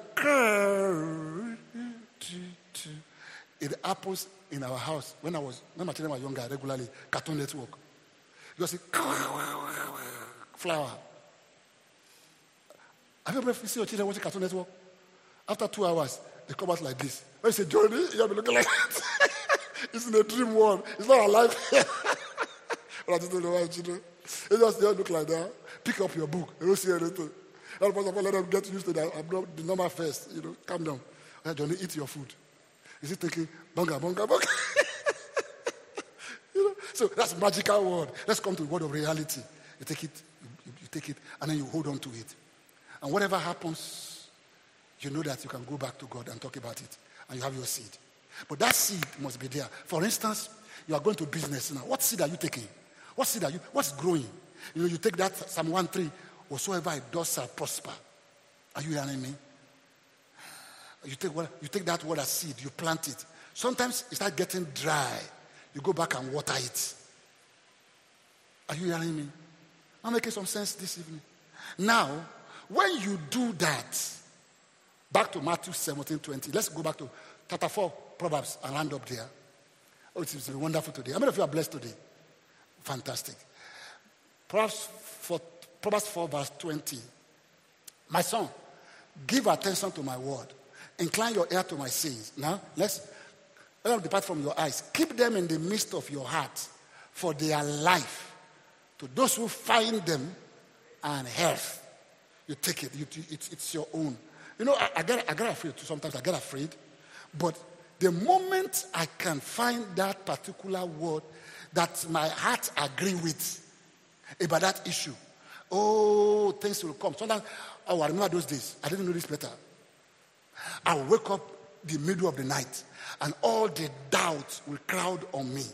it happens in our house. When I was, when my children were younger, regularly, Cartoon Network. You see, flower. Have you ever seen your children watching Cartoon Network? After two hours, they come out like this. When you say, Johnny, you have to look like that. It's in a dream world. It's not alive. But I don't know why, children. They just they look like that. Pick up your book. They don't see anything. And first of all, let them get used to that. I'm not the number first. You know, calm down. Johnny, eat your food. Is he thinking, bunga, bunga, bunga? You know? So that's magical word. Let's come to the word of reality. You take it, you, you take it, and then you hold on to it. And whatever happens, you know that you can go back to God and talk about it. And you have your seed. But that seed must be there. For instance, you are going to business now. What seed are you taking? What seed are you, what's growing? You know, you take that Psalm one three, whatsoever it does shall prosper. Are you hearing me? You take, you take that word as seed, you plant it. Sometimes it starts getting dry. You go back and water it. Are you hearing me? I'm making some sense this evening. Now, when you do that, back to Matthew seventeen twenty. Let's go back to chapter four, Proverbs, and land up there. Oh, it's been wonderful today. How many of you are blessed today? Fantastic. Proverbs four, Proverbs four, verse twenty. My son, give attention to my word. Incline your ear to my sayings. Now, let's let them depart from your eyes. Keep them in the midst of your heart, for they are life to those who find them and health. You take it. You, it's, it's your own. You know, I, I, get, I get afraid too. Sometimes I get afraid. But the moment I can find that particular word that my heart agree with about that issue, oh, things will come. Sometimes, oh, I remember those days. I didn't know this better. I will wake up the middle of the night and all the doubts will crowd on me.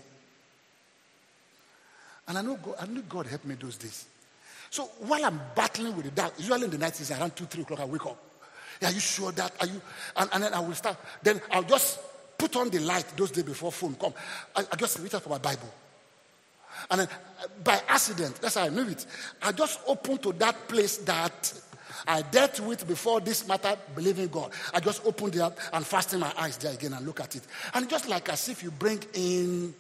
And I know God, I know God helped me those days. So while I'm battling with the doubt, usually in the night, it's around two, three o'clock, I wake up. Yeah, are you sure that? Are you? And, and then I will start. Then I'll just put on the light those days before phone come. I, I just reach out for my Bible. And then by accident, that's how I knew it. I just opened to that place that I dealt with before this matter, believing God. I just opened it up and fasten my eyes there again and look at it. And just like as if you bring in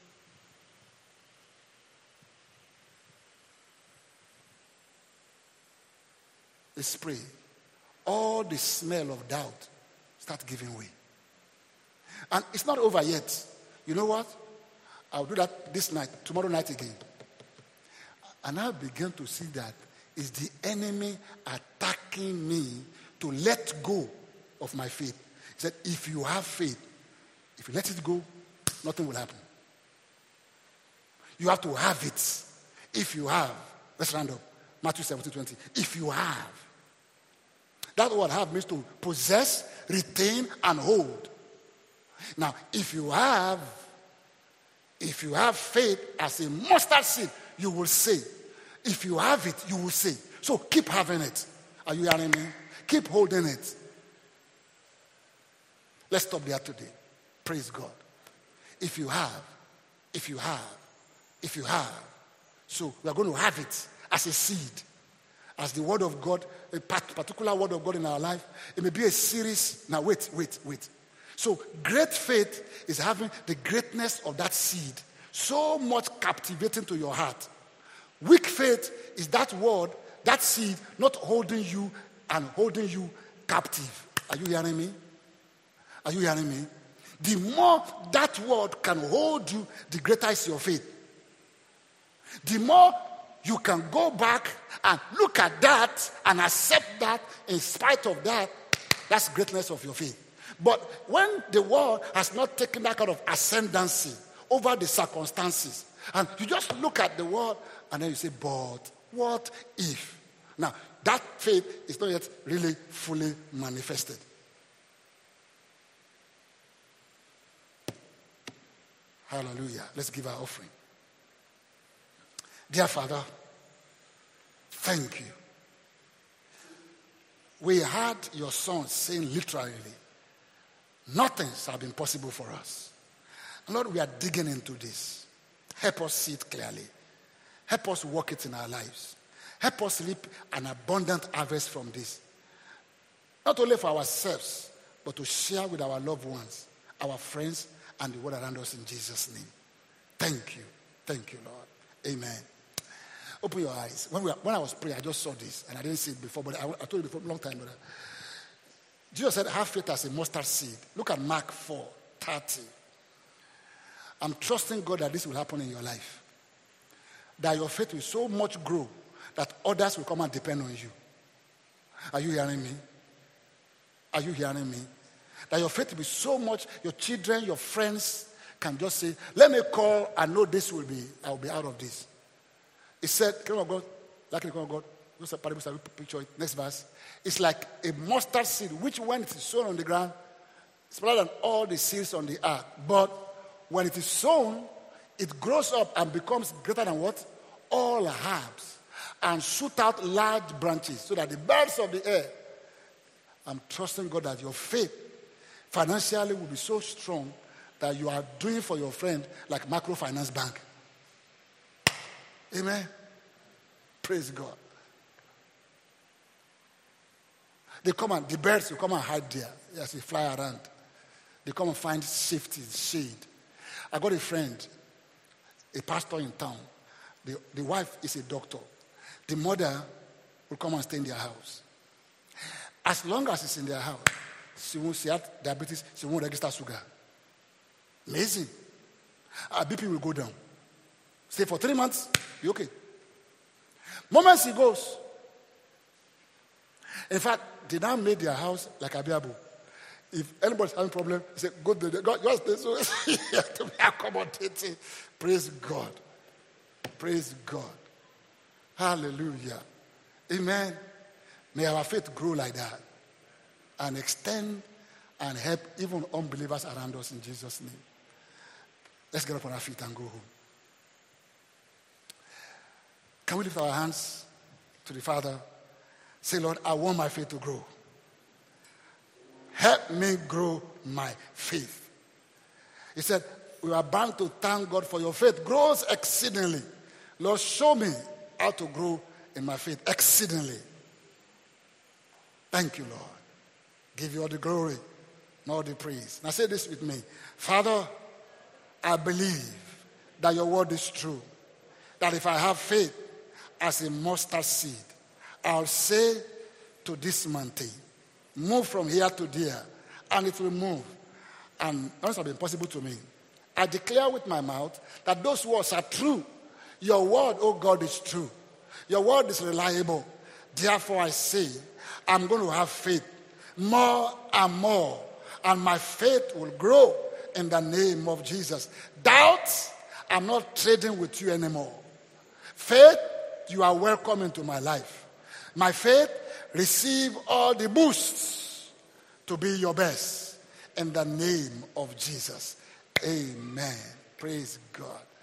a spray, all the smell of doubt start giving way. And it's not over yet. You know what? I'll do that this night, tomorrow night again. And I begin to see that it's the enemy attacking me to let go of my faith. He said, if you have faith, if you let it go, nothing will happen. You have to have it. If you have, let's round up. Matthew seventeen twenty. If you have. That word have means to possess, retain, and hold. Now, if you have, if you have faith as a mustard seed, you will say. If you have it, you will say. So keep having it. Are you hearing me? Keep holding it. Let's stop there today. Praise God. If you have, if you have, if you have. So we are going to have it as a seed. As the word of God, a particular word of God in our life. It may be a series. Now wait, wait, wait. So great faith is having the greatness of that seed so much captivating to your heart. Weak faith is that word, that seed, not holding you and holding you captive. Are you hearing me? Are you hearing me? The more that word can hold you, the greater is your faith. The more you can go back and look at that and accept that in spite of that, that's greatness of your faith. But when the word has not taken that kind of ascendancy over the circumstances, and you just look at the word and then you say, but what if? Now, that faith is not yet really fully manifested. Hallelujah. Let's give our offering. Dear Father, thank you we had your son saying literally, nothing shall be impossible for us. And Lord, we are digging into this. Help us see it clearly. Help us work it in our lives. Help us reap an abundant harvest from this. Not only for ourselves, but to share with our loved ones, our friends, and the world around us in Jesus' name. Thank you. Thank you, Lord. Amen. Open your eyes. When, we were, when I was praying, I just saw this, and I didn't see it before, but I, I told you before a long time. But uh, Jesus said, have faith as a mustard seed. Look at Mark four thirty. I'm trusting God that this will happen in your life. That your faith will so much grow that others will come and depend on you. Are you hearing me? Are you hearing me? That your faith will be so much, your children, your friends can just say, let me call, I know this will be, I will be out of this. He said, Kingdom of God, like the Kingdom of God, those are parables I will picture it. Next verse. It's like a mustard seed, which when it is sown on the ground, it's smaller than all the seeds on the earth. But when it is sown, it grows up and becomes greater than what? All herbs. And shoot out large branches so that the birds of the air. I'm trusting God that your faith financially will be so strong that you are doing for your friend like microfinance bank. Amen. Praise God. They come and the birds will come and hide there as they fly around. They come and find safety, shade. I got a friend, a pastor in town. The, the wife is a doctor. The mother will come and stay in their house. As long as it's in their house, she won't see diabetes, she won't register sugar. Amazing. Her B P will go down. Stay for three months, be okay. Moments he goes. In fact, they now made their house like a Abiabu. If anybody's having a problem, he said, go to the God, just this way. You have to be accommodating. Praise God. Praise God. Hallelujah. Amen. May our faith grow like that and extend and help even unbelievers around us in Jesus' name. Let's get up on our feet and go home. Can we lift our hands to the Father? Say, Lord, I want my faith to grow. Help me grow my faith. He said, we are bound to thank God for your faith grows exceedingly. Lord, show me how to grow in my faith exceedingly. Thank you, Lord. Give you all the glory and all the praise. Now say this with me. Father, I believe that your word is true. That if I have faith as a mustard seed, I'll say to this mountain, move from here to there, and it will move. And that will be impossible to me. I declare with my mouth that those words are true. Your word, oh God, is true. Your word is reliable. Therefore I say, I'm going to have faith more and more, and my faith will grow in the name of Jesus. Doubt, I'm not trading with you anymore. Faith, you are welcome into my life. My faith, receive all the boosts to be your best in the name of Jesus. Amen. Praise God.